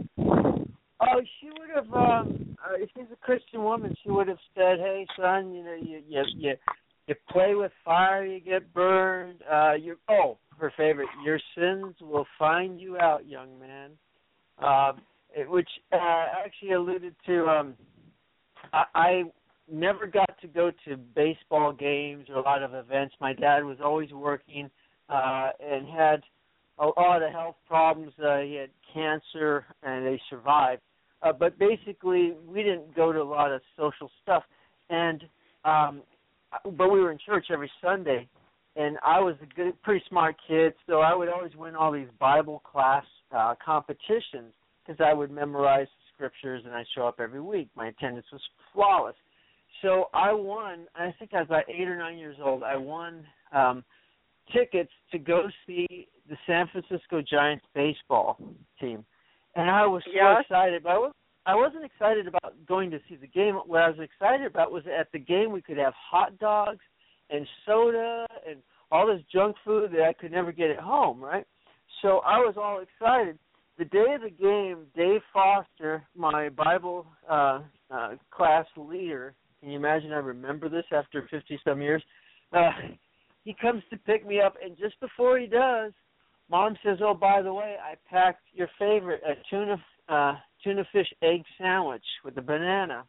Oh, she would have. Um, uh, if she's a Christian woman, she would have said, "Hey, son, you know, you you you, you play with fire, you get burned. Uh, you oh, her favorite. Your sins will find you out, young man." Uh, it, which uh, actually alluded to. Um, I, I never got to go to baseball games or a lot of events. My dad was always working uh, and had a lot of health problems. Uh, he had cancer, and they survived. Uh, but basically, we didn't go to a lot of social stuff. And um, but we were in church every Sunday, and I was a good, pretty smart kid, so I would always win all these Bible class uh, competitions because I would memorize the scriptures, and I'd show up every week. My attendance was flawless. So I won, I think I was about eight or nine years old, I won um, tickets to go see the San Francisco Giants baseball team. And I was so yes. excited, but I, was, I wasn't excited about going to see the game. What I was excited about was at the game we could have hot dogs and soda and all this junk food that I could never get at home, right? So I was all excited. The day of the game, Dave Foster, my Bible uh, uh, class leader, can you imagine I remember this after fifty-some years? Uh, he comes to pick me up, and just before he does, Mom says, "Oh, by the way, I packed your favorite, a tuna uh, tuna fish egg sandwich with a banana."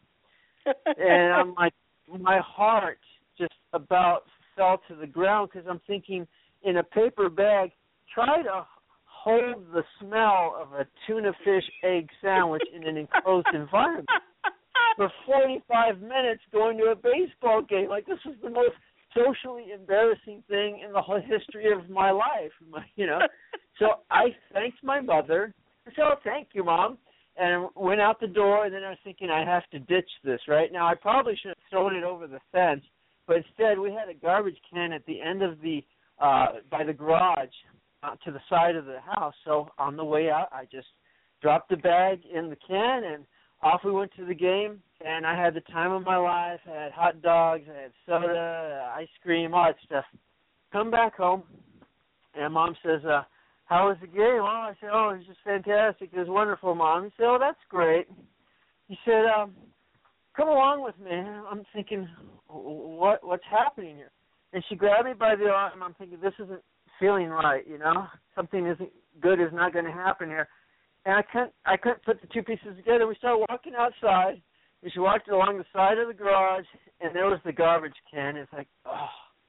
And I'm like, my heart just about fell to the ground because I'm thinking, in a paper bag, try to hold the smell of a tuna fish egg sandwich in an enclosed environment for forty-five minutes going to a baseball game. Like, this was the most socially embarrassing thing in the whole history of my life, you know. So I thanked my mother. I said, "Oh, thank you, Mom," and went out the door, and then I was thinking, I have to ditch this, right? Now, I probably should have thrown it over the fence, but instead we had a garbage can at the end of the, uh, by the garage uh, to the side of the house. So on the way out, I just dropped the bag in the can, and off we went to the game, and I had the time of my life. I had hot dogs, I had soda, ice cream, all that stuff. Come back home, and Mom says, uh, "How was the game?" Oh, I said, "Oh, it was just fantastic. It was wonderful, Mom." He said, "Oh, that's great." He said, um, "Come along with me." I'm thinking, what what's happening here? And she grabbed me by the arm, and I'm thinking, this isn't feeling right, you know? Something isn't good is not going to happen here. And I couldn't, I couldn't put the two pieces together. We started walking outside. We walked along the side of the garage, and there was the garbage can. It's like, oh,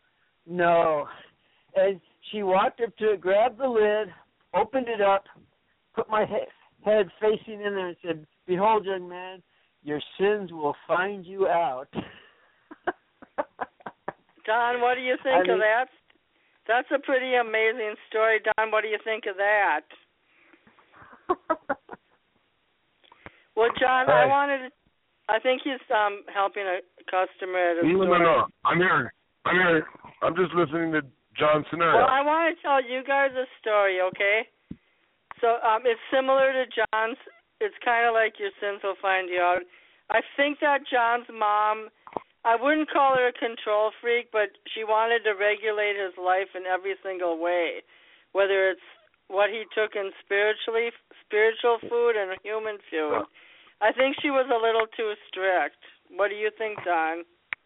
no. And she walked up to it, grabbed the lid, opened it up, put my he- head facing in there and said, "Behold, young man, your sins will find you out." Don, what do you think I mean, of that? That's a pretty amazing story. Don, what do you think of that? Well, John, hey. I wanted to, I think he's um, helping a customer at a no, store. No, no, no. I'm here. I'm here. I'm just listening to John's scenario. Well, I want to tell you guys a story, okay? So um, it's similar to John's. It's kind of like your sins will find you out. I think that John's mom, I wouldn't call her a control freak, but she wanted to regulate his life in every single way, whether it's what he took in spiritually, spiritual food and human food. I think she was a little too strict. What do you think, Don?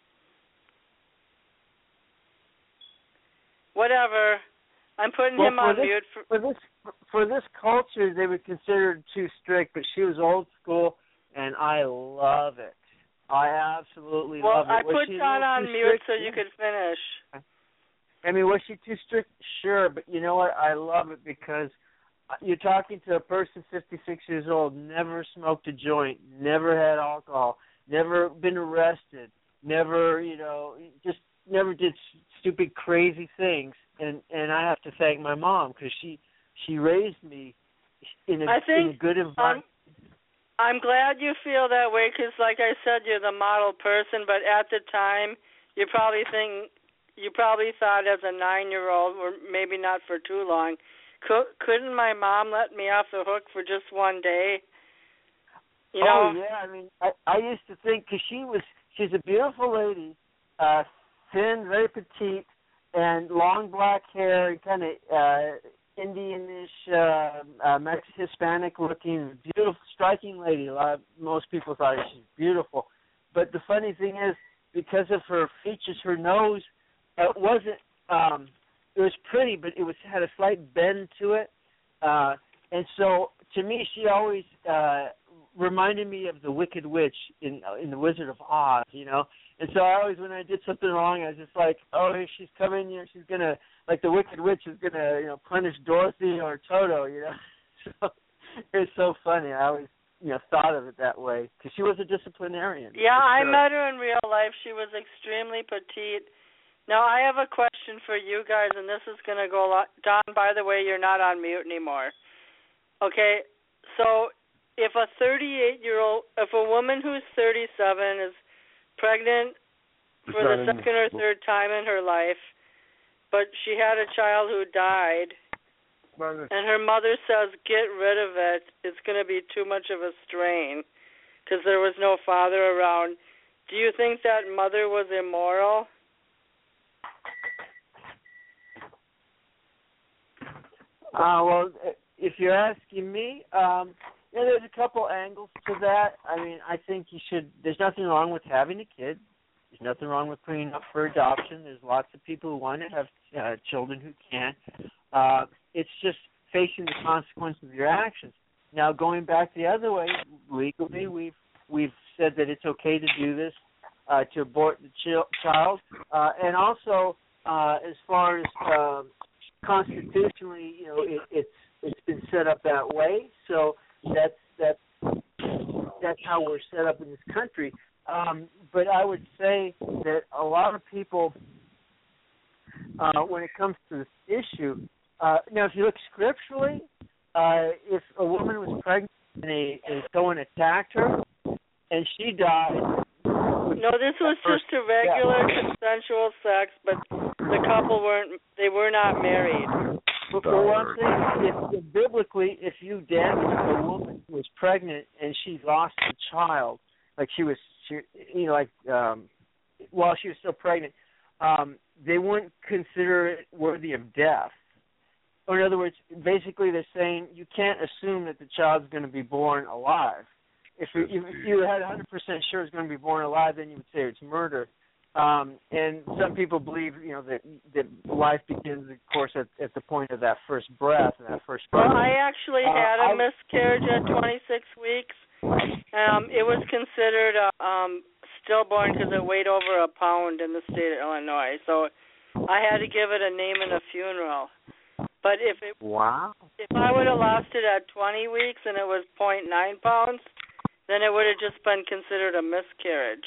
Whatever. I'm putting well, him on this, mute. For, for this for this culture, they would consider her too strict, but she was old school, and I love it. I absolutely well, love it. Well, I put Don on mute strict? so you could finish. I mean, was she too strict? Sure, but you know what? I love it because you're talking to a person fifty-six years old, never smoked a joint, never had alcohol, never been arrested, never, you know, just never did stupid, crazy things, and and I have to thank my mom because she she raised me in a, I think, in a good environment. Um, I'm glad you feel that way because, like I said, you're the model person. But at the time, you probably think you probably thought as a nine-year-old, or maybe not for too long, could, couldn't my mom let me off the hook for just one day? You know? Oh yeah, I mean, I I used to think because she was she's a beautiful lady, uh, thin, very petite, and long black hair, and kind of uh, Indianish, uh, uh, Mex Hispanic looking, beautiful, striking lady. A lot of, most people thought she was beautiful, but the funny thing is, because of her features, her nose, it wasn't. Um, it was pretty, but it was had a slight bend to it, uh, and so to me, she always. Uh, reminded me of the Wicked Witch in in the Wizard of Oz, you know. And so I always, when I did something wrong, I was just like, oh, here she's coming, you know, she's gonna, like the Wicked Witch is gonna, you know, punish Dorothy or Toto, you know. So it's so funny. I always, you know, thought of it that way because she was a disciplinarian. Yeah, I sure. met her in real life. She was extremely petite. Now I have a question for you guys, and this is gonna go a lot. Don, by the way, you're not on mute anymore. Okay, so. If a thirty-eight-year-old, if a woman who's thirty-seven is pregnant for the second or third time in her life, but she had a child who died, and her mother says, get rid of it, it's going to be too much of a strain because there was no father around, do you think that mother was immoral? Uh, well, if you're asking me, um, yeah, there's a couple angles to that. I mean, I think you should. There's nothing wrong with having a kid. There's nothing wrong with putting up for adoption. There's lots of people who want to have uh, children who can't. Uh, it's just facing the consequence of your actions. Now, going back the other way, legally, we've we've said that it's okay to do this, uh, to abort the ch- child, uh, and also uh, as far as uh, constitutionally, you know, it, it's it's been set up that way. So. That's that's that's how we're set up in this country. Um, but I would say that a lot of people, uh, when it comes to this issue, uh, now if you look scripturally, uh, if a woman was pregnant and, a, and someone attacked her and she died. No, this was just a regular yeah. consensual sex, but the couple weren't. They were not married. But for one thing, if, if biblically, if you damage a woman who was pregnant and she lost a child, like she was, she, you know, like um, while she was still pregnant, um, they wouldn't consider it worthy of death. Or in other words, basically they're saying you can't assume that the child's going to be born alive. If you, if you had one hundred percent sure it's going to be born alive, then you would say it's murder. Um, and some people believe, you know, that that life begins, of course, at, at the point of that first breath and that first breath. Well, I actually uh, had a I, miscarriage at twenty-six weeks. Um, it was considered a um, stillborn because it weighed over a pound in the state of Illinois. So I had to give it a name and a funeral. But if it wow, if I would have lost it at twenty weeks and it was zero point nine pounds, then it would have just been considered a miscarriage.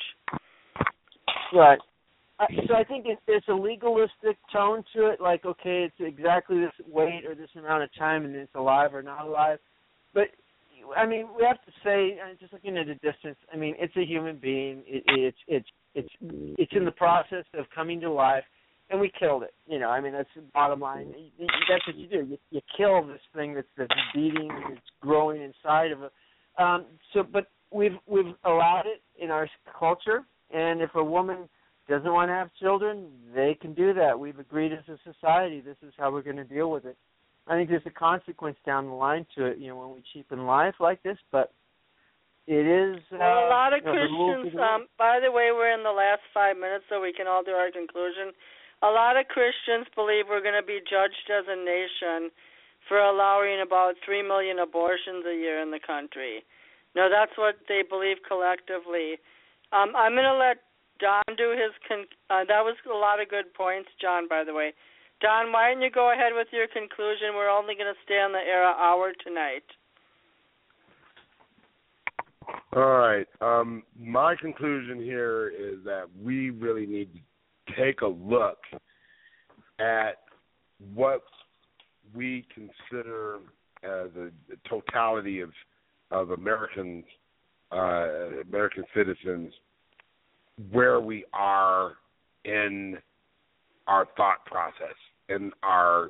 Right. Uh, so I think it, there's a legalistic tone to it, like, okay, it's exactly this weight or this amount of time and it's alive or not alive. But, I mean, we have to say, uh, just looking at a distance, I mean, it's a human being. It, it's it's it's it's in the process of coming to life, and we killed it. You know, I mean, that's the bottom line. That's what you do. You, you kill this thing that's, that's beating, it's growing inside of it. Um, so, but we've we've allowed it in our culture. And if a woman doesn't want to have children, they can do that. We've agreed as a society this is how we're going to deal with it. I think there's a consequence down the line to it, you know, when we cheapen life like this, but it is... Uh, well, a lot of you know, Christians, um, by the way, we're in the last five minutes so we can all do our conclusion. A lot of Christians believe we're going to be judged as a nation for allowing about three million abortions a year in the country. Now, that's what they believe collectively. Um, I'm going to let Don do his, con- uh, that was a lot of good points, John, by the way. Don, why don't you go ahead with your conclusion? We're only going to stay on the air an hour tonight. All right. Um, my conclusion here is that we really need to take a look at what we consider uh, the, the totality of of Americans, uh, American citizens, where we are in our thought process, in our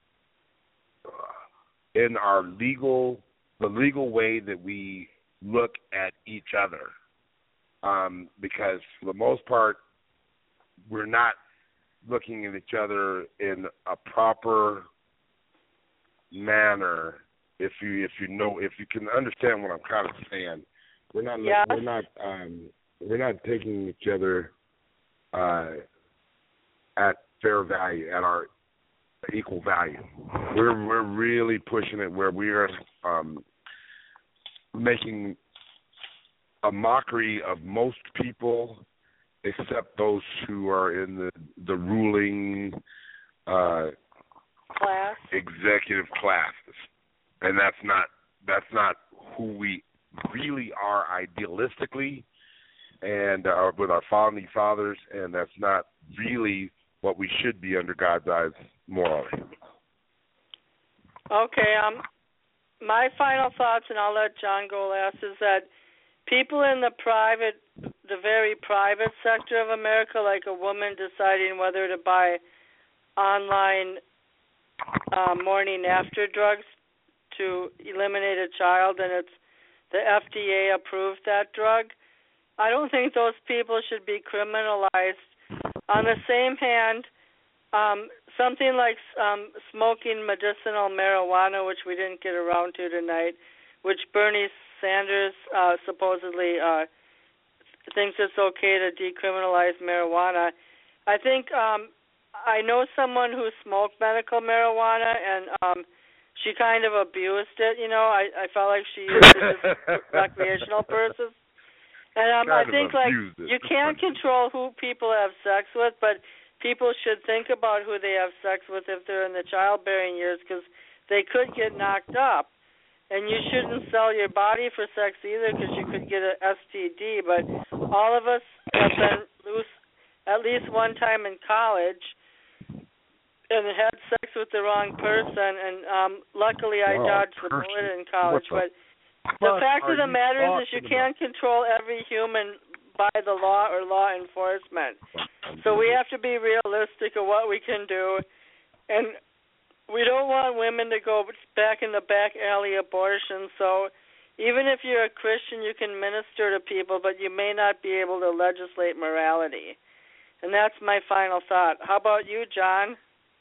uh, in our legal, the legal way that we look at each other, um, because for the most part, we're not looking at each other in a proper manner. If you if you know if you can understand what I'm kind of saying, we're not yes. we're not um, we're not taking each other uh, at fair value, at our equal value. We're we're really pushing it where we are um, making a mockery of most people, except those who are in the the ruling uh, class, executive classes, and that's not that's not who we really are idealistically, and uh, with our founding fathers, and that's not really what we should be under God's eyes morally. Okay. Um, my final thoughts, and I'll let John go last, is that people in the private, the very private sector of America, like a woman deciding whether to buy online uh, morning after drugs to eliminate a child, and it's the F D A approved that drug. I don't think those people should be criminalized. On the same hand, um, something like um, smoking medicinal marijuana, which we didn't get around to tonight, which Bernie Sanders uh, supposedly uh, thinks it's okay to decriminalize marijuana. I think um, I know someone who smoked medical marijuana, and um, she kind of abused it. You know, I, I felt like she used it as recreational purposes. And um, I think, like, you can't control who people have sex with, but people should think about who they have sex with if they're in the childbearing years, because they could get knocked up. And you shouldn't sell your body for sex either, because you could get an S T D. But all of us have been loose at least one time in college and had sex with the wrong person. And um, luckily I wow, dodged the bullet in college. But the But fact of the matter is, is you can't control every human by the law or law enforcement. So we have to be realistic of what we can do. And we don't want women to go back in the back alley abortion. So even if you're a Christian, you can minister to people, but you may not be able to legislate morality. And that's my final thought. How about you, John?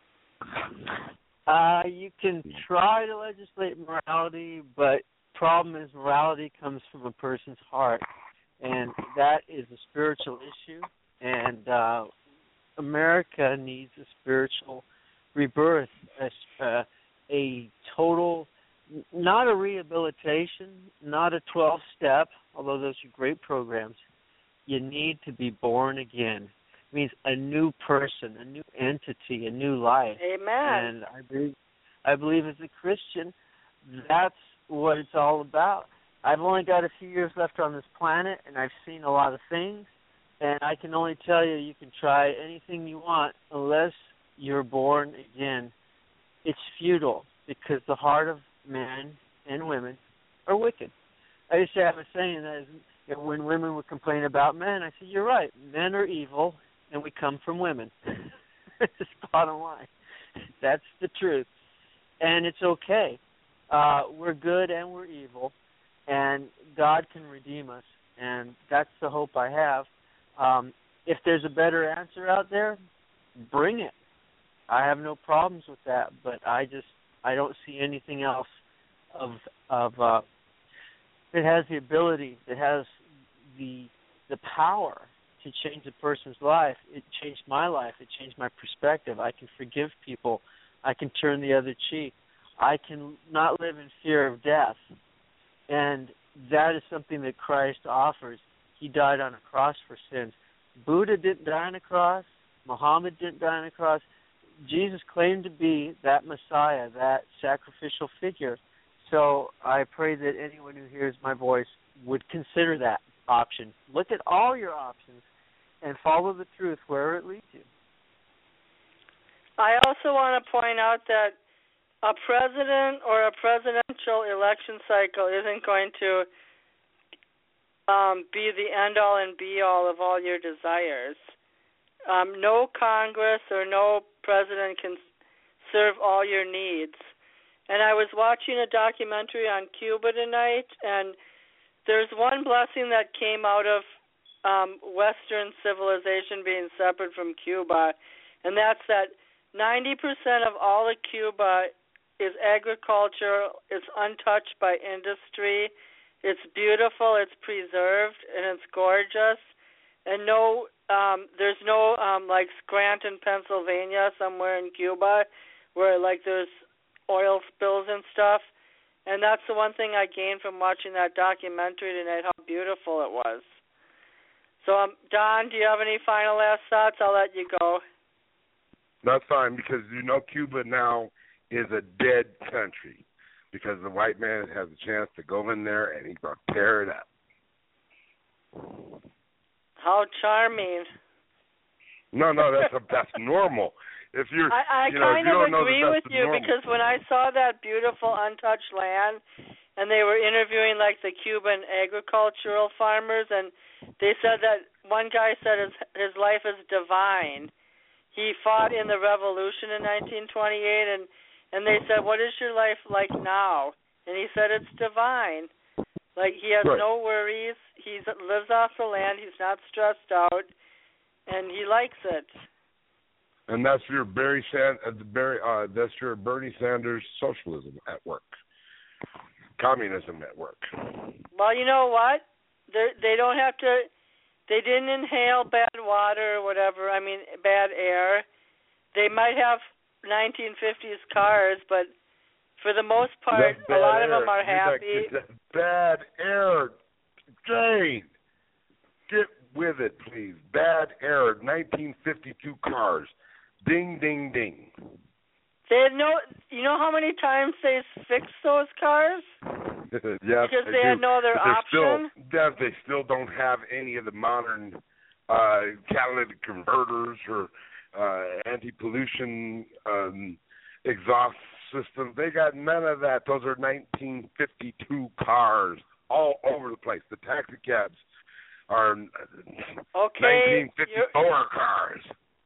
Uh, you can try to legislate morality, but problem is morality comes from a person's heart, and that is a spiritual issue, and uh, America needs a spiritual rebirth, a, uh, a total, not a rehabilitation, not a twelve-step, although those are great programs. You need to be born again. It means a new person, a new entity, a new life. Amen. And I believe, I believe as a Christian, that's what it's all about. I've only got a few years left on this planet, and I've seen a lot of things, and I can only tell you, you can try anything you want unless you're born again. It's futile, because the heart of men and women are wicked. I used to have a saying that is, you know, when women would complain about men, I said, you're right, men are evil, and we come from women. It's the bottom line. That's the truth. And it's okay. Uh, we're good and we're evil, and God can redeem us, and that's the hope I have. Um, if there's a better answer out there, bring it. I have no problems with that, but I just I don't see anything else of of uh, that has the ability, that has the the power to change a person's life. It changed my life. It changed my perspective. I can forgive people. I can turn the other cheek. I can not live in fear of death. And that is something that Christ offers. He died on a cross for sins. Buddha didn't die on a cross. Muhammad didn't die on a cross. Jesus claimed to be that Messiah, that sacrificial figure. So I pray that anyone who hears my voice would consider that option. Look at all your options and follow the truth wherever it leads you. I also want to point out that a president or a presidential election cycle isn't going to um, be the end-all and be-all of all your desires. Um, no Congress or no president can serve all your needs. And I was watching a documentary on Cuba tonight, and there's one blessing that came out of um, Western civilization being separate from Cuba, and that's that ninety percent of all of Cuba is agriculture. It's untouched by industry. It's beautiful. It's preserved, and it's gorgeous. And no, um, there's no um, like Scranton, Pennsylvania, somewhere in Cuba, where like there's oil spills and stuff. And that's the one thing I gained from watching that documentary tonight, how beautiful it was. So, um, Don, do you have any final last thoughts? I'll let you go. That's fine, because you know Cuba now is a dead country because the white man has a chance to go in there and he's going to tear it up. How charming. No, no, that's a, that's normal. If you're, I, I you know, kind you of don't agree know that with that's you normal. because when I saw that beautiful untouched land and they were interviewing like the Cuban agricultural farmers, and they said that one guy said his his life is divine. He fought in the revolution in nineteen twenty-eight, and and they said, what is your life like now? And he said it's divine. Like he has right. no worries. He lives off the land. He's not stressed out, and he likes it. And that's your Barry Sand, uh, Barry, uh, that's your Bernie Sanders socialism at work, communism at work. Well, you know what? They they don't have to. They didn't inhale bad water or whatever. I mean, bad air. They might have nineteen fifties cars, but for the most part, a lot air. of them are You're happy. That, bad air, Jane. Get with it, please. Bad air. nineteen fifty-two cars. Ding, ding, ding. They had no. You know how many times they fixed those cars? yes, because they do. had no other but option. Still, they still don't have any of the modern uh, catalytic converters or uh, anti-pollution um, exhaust systems. They got none of that. Those are nineteen fifty-two cars all over the place. The taxi cabs are okay, nineteen fifty-four you're, cars.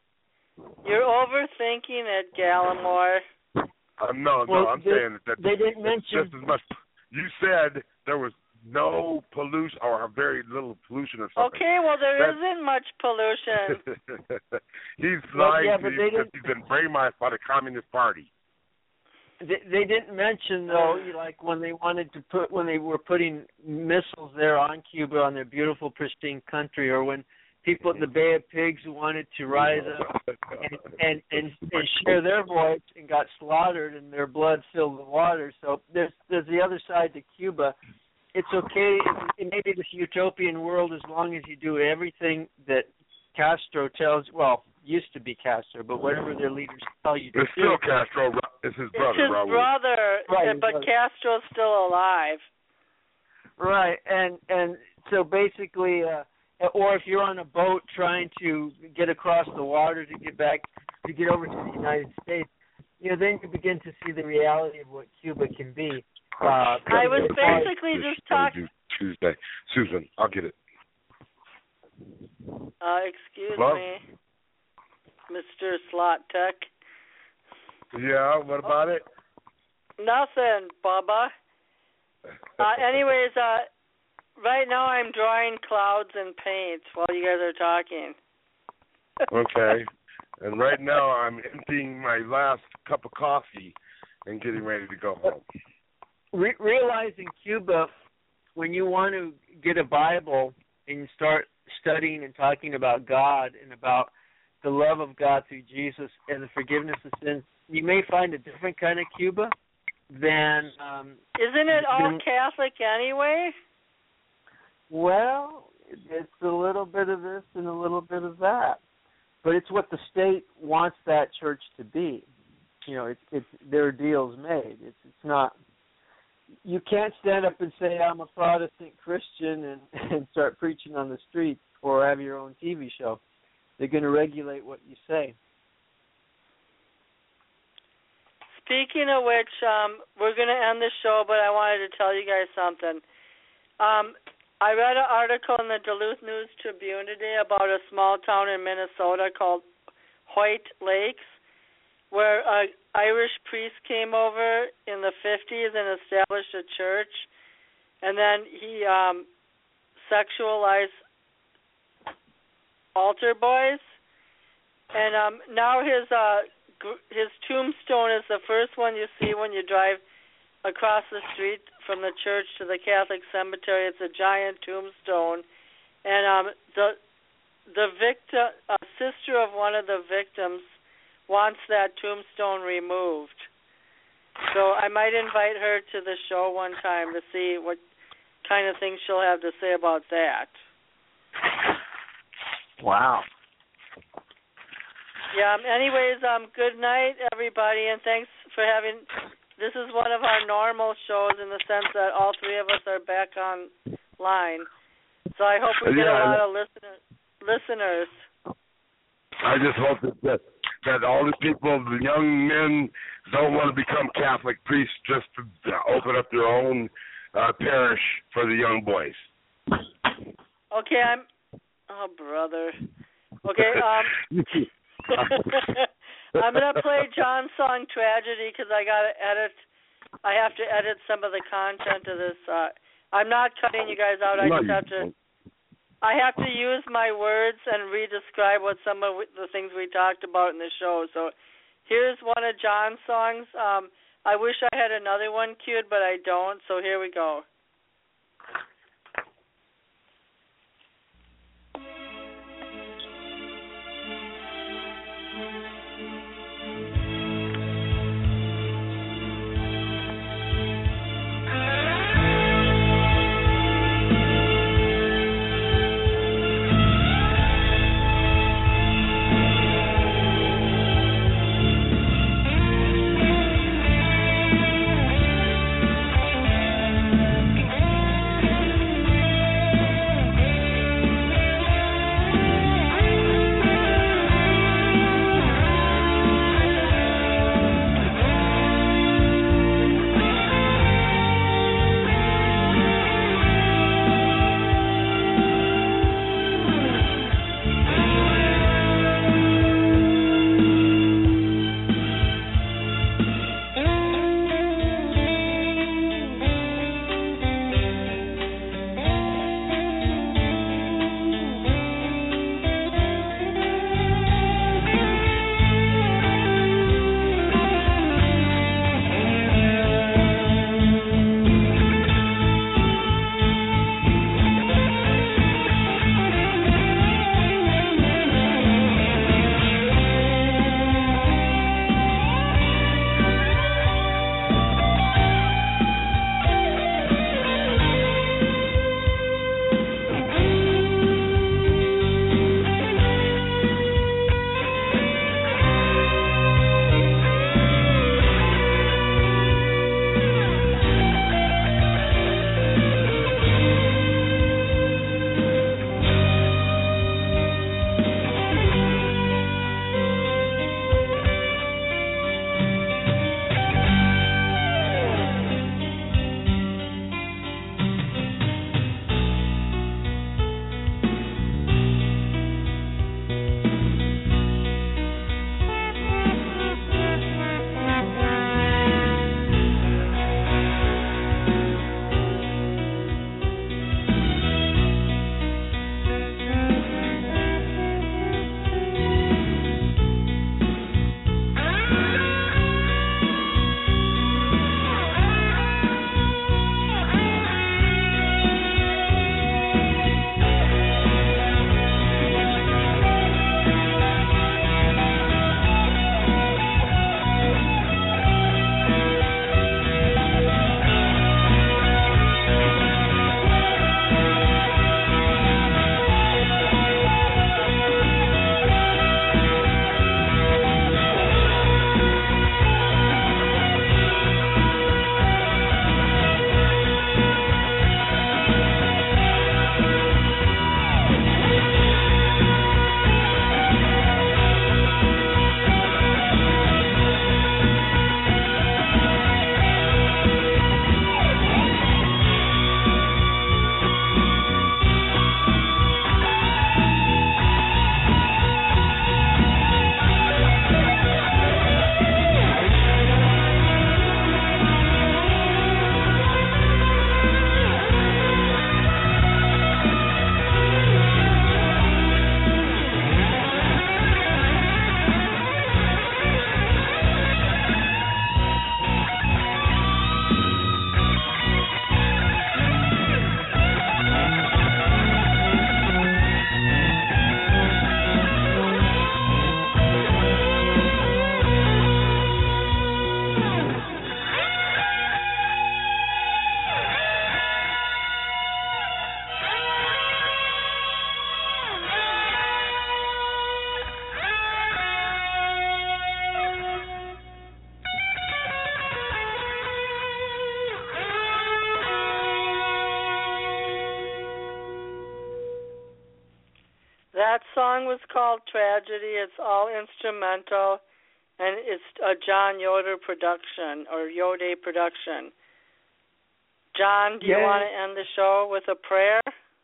You're overthinking it, Gallimore. Uh, no, no, well, I'm they, saying that they didn't mention just as much. You said there was no pollution or very little pollution or something. Okay, well there That's, isn't much pollution. He's well, lying yeah, to but you they because didn't, he's been brainwashed by the Communist Party. They, they didn't mention though, like when they wanted to put when they were putting missiles there on Cuba on their beautiful, pristine country, or when people at the Bay of Pigs wanted to rise up and, and, and, and share their voice and got slaughtered and their blood filled the water. So there's there's the other side to Cuba. It's okay. It may be this utopian world as long as you do everything that Castro tells. Well, used to be Castro, but whatever their leaders tell you to it's do. It's still Castro. It's his brother, It's his Raul. brother, right, but brother. Castro's still alive. Right, and and so basically. Uh, Or if you're on a boat trying to get across the water to get back, to get over to the United States, you know, then you begin to see the reality of what Cuba can be. Uh, I was basically just talking. Tuesday, Susan, I'll get it. Uh, excuse Hello? me, Mister Slot Tech. Yeah, what about it? Nothing, Bubba. Uh, anyways, uh. Right now I'm drawing clouds and paint while you guys are talking. Okay. And right now I'm emptying my last cup of coffee and getting ready to go home. Re- realizing Cuba, when you want to get a Bible and you start studying and talking about God and about the love of God through Jesus and the forgiveness of sins, you may find a different kind of Cuba than... Um, Isn't it all than, Catholic anyway? Well, it's a little bit of this and a little bit of that, but it's what the state wants that church to be. You know, it's it's their deals made. It's it's not. You can't stand up and say I'm a Protestant Christian and, and start preaching on the streets or have your own T V show. They're going to regulate what you say. speaking of which, um, we're going to end the show, but I wanted to tell you guys something. Um, I read an article in the Duluth News Tribune today about a small town in Minnesota called Hoyt Lakes, where an Irish priest came over in the fifties and established a church, and then he um, sexualized altar boys. And um, now his uh, his tombstone is the first one you see when you drive across the street from the church to the Catholic cemetery. It's a giant tombstone, and um, the the victim, a sister of one of the victims, wants that tombstone removed. So I might invite her to the show one time to see what kind of things she'll have to say about that. Wow. Yeah, anyways, um, good night, everybody, and thanks for having, this is one of our normal shows in the sense that all three of us are back online. So I hope we get yeah, a lot of listener, listeners. I just hope that, that that all the people, the young men, don't want to become Catholic priests just to open up their own uh, parish for the young boys. Okay, I'm, oh, brother. Okay, um... I'm going to play John's song Tragedy because I got to edit. I have to edit some of the content of this. Uh, I'm not cutting you guys out. I just have to I have to use my words and re-describe what some of the things we talked about in the show. So here's one of John's songs. Um, I wish I had another one queued, but I don't. So here we go. song was called Tragedy. It's all instrumental, and it's a John Yoder production, or Yode production. John, do you Yay. want to end the show with a prayer?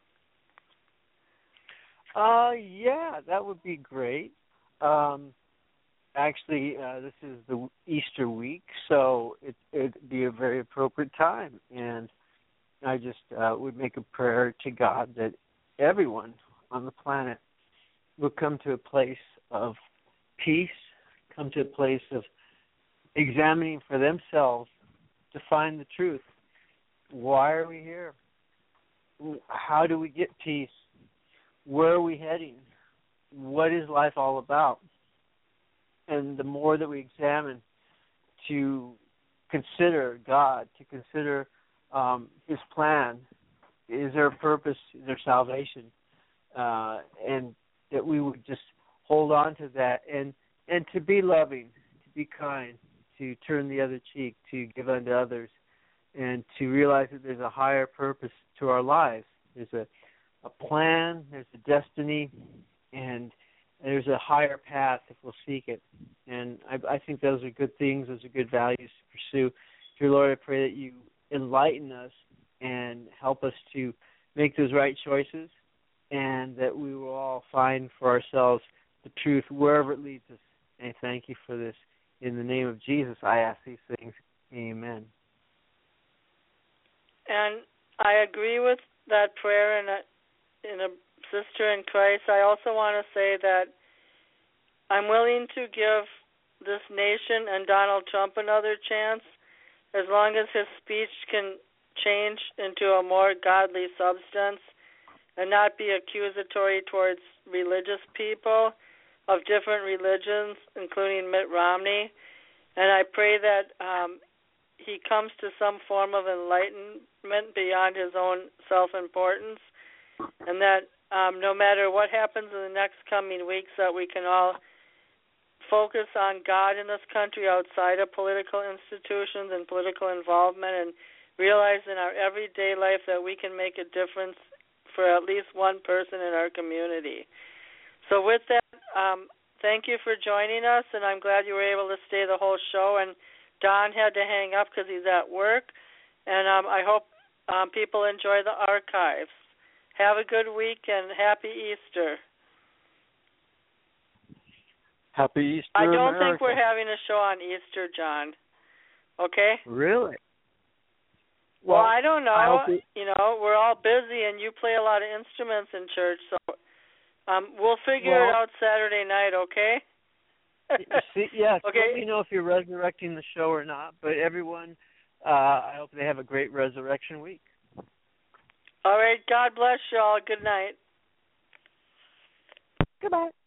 Uh, yeah, that would be great. Um, actually, uh, this is the Easter week, so it, it'd be a very appropriate time. And I just uh, would make a prayer to God that everyone on the planet will come to a place of peace, come to a place of examining for themselves to find the truth. Why are we here? How do we get peace? Where are we heading? What is life all about? And the more that we examine to consider God, to consider um, His plan, is there a purpose, is there salvation? Uh, and that we would just hold on to that and, and to be loving, to be kind, to turn the other cheek, to give unto others, and to realize that there's a higher purpose to our lives. There's a, a plan, there's a destiny, and there's a higher path if we'll seek it. And I, I think those are good things, those are good values to pursue. Dear Lord, I pray that you enlighten us and help us to make those right choices, and that we will all find for ourselves the truth wherever it leads us. And I thank you for this. In the name of Jesus, I ask these things. Amen. And I agree with that prayer in a, in a sister in Christ. I also want to say that I'm willing to give this nation and Donald Trump another chance as long as his speech can change into a more godly substance and not be accusatory towards religious people of different religions, including Mitt Romney. And I pray that um, he comes to some form of enlightenment beyond his own self-importance, and that um, no matter what happens in the next coming weeks, that we can all focus on God in this country outside of political institutions and political involvement, and realize in our everyday life that we can make a difference for at least one person in our community. So with that, um, thank you for joining us, and I'm glad you were able to stay the whole show. And Don had to hang up because he's at work, and um, I hope um, people enjoy the archives. Have a good week, and happy Easter. Happy Easter, I don't America. think we're having a show on Easter, John. Okay? Really? Well, well I don't know. I it... You know, we're all busy, and you play a lot of instruments in church, so um, we'll figure well, it out Saturday night, okay? see, yes, okay. Let me know if you're resurrecting the show or not, but everyone, uh, I hope they have a great resurrection week. All right, God bless you all. Good night. Goodbye.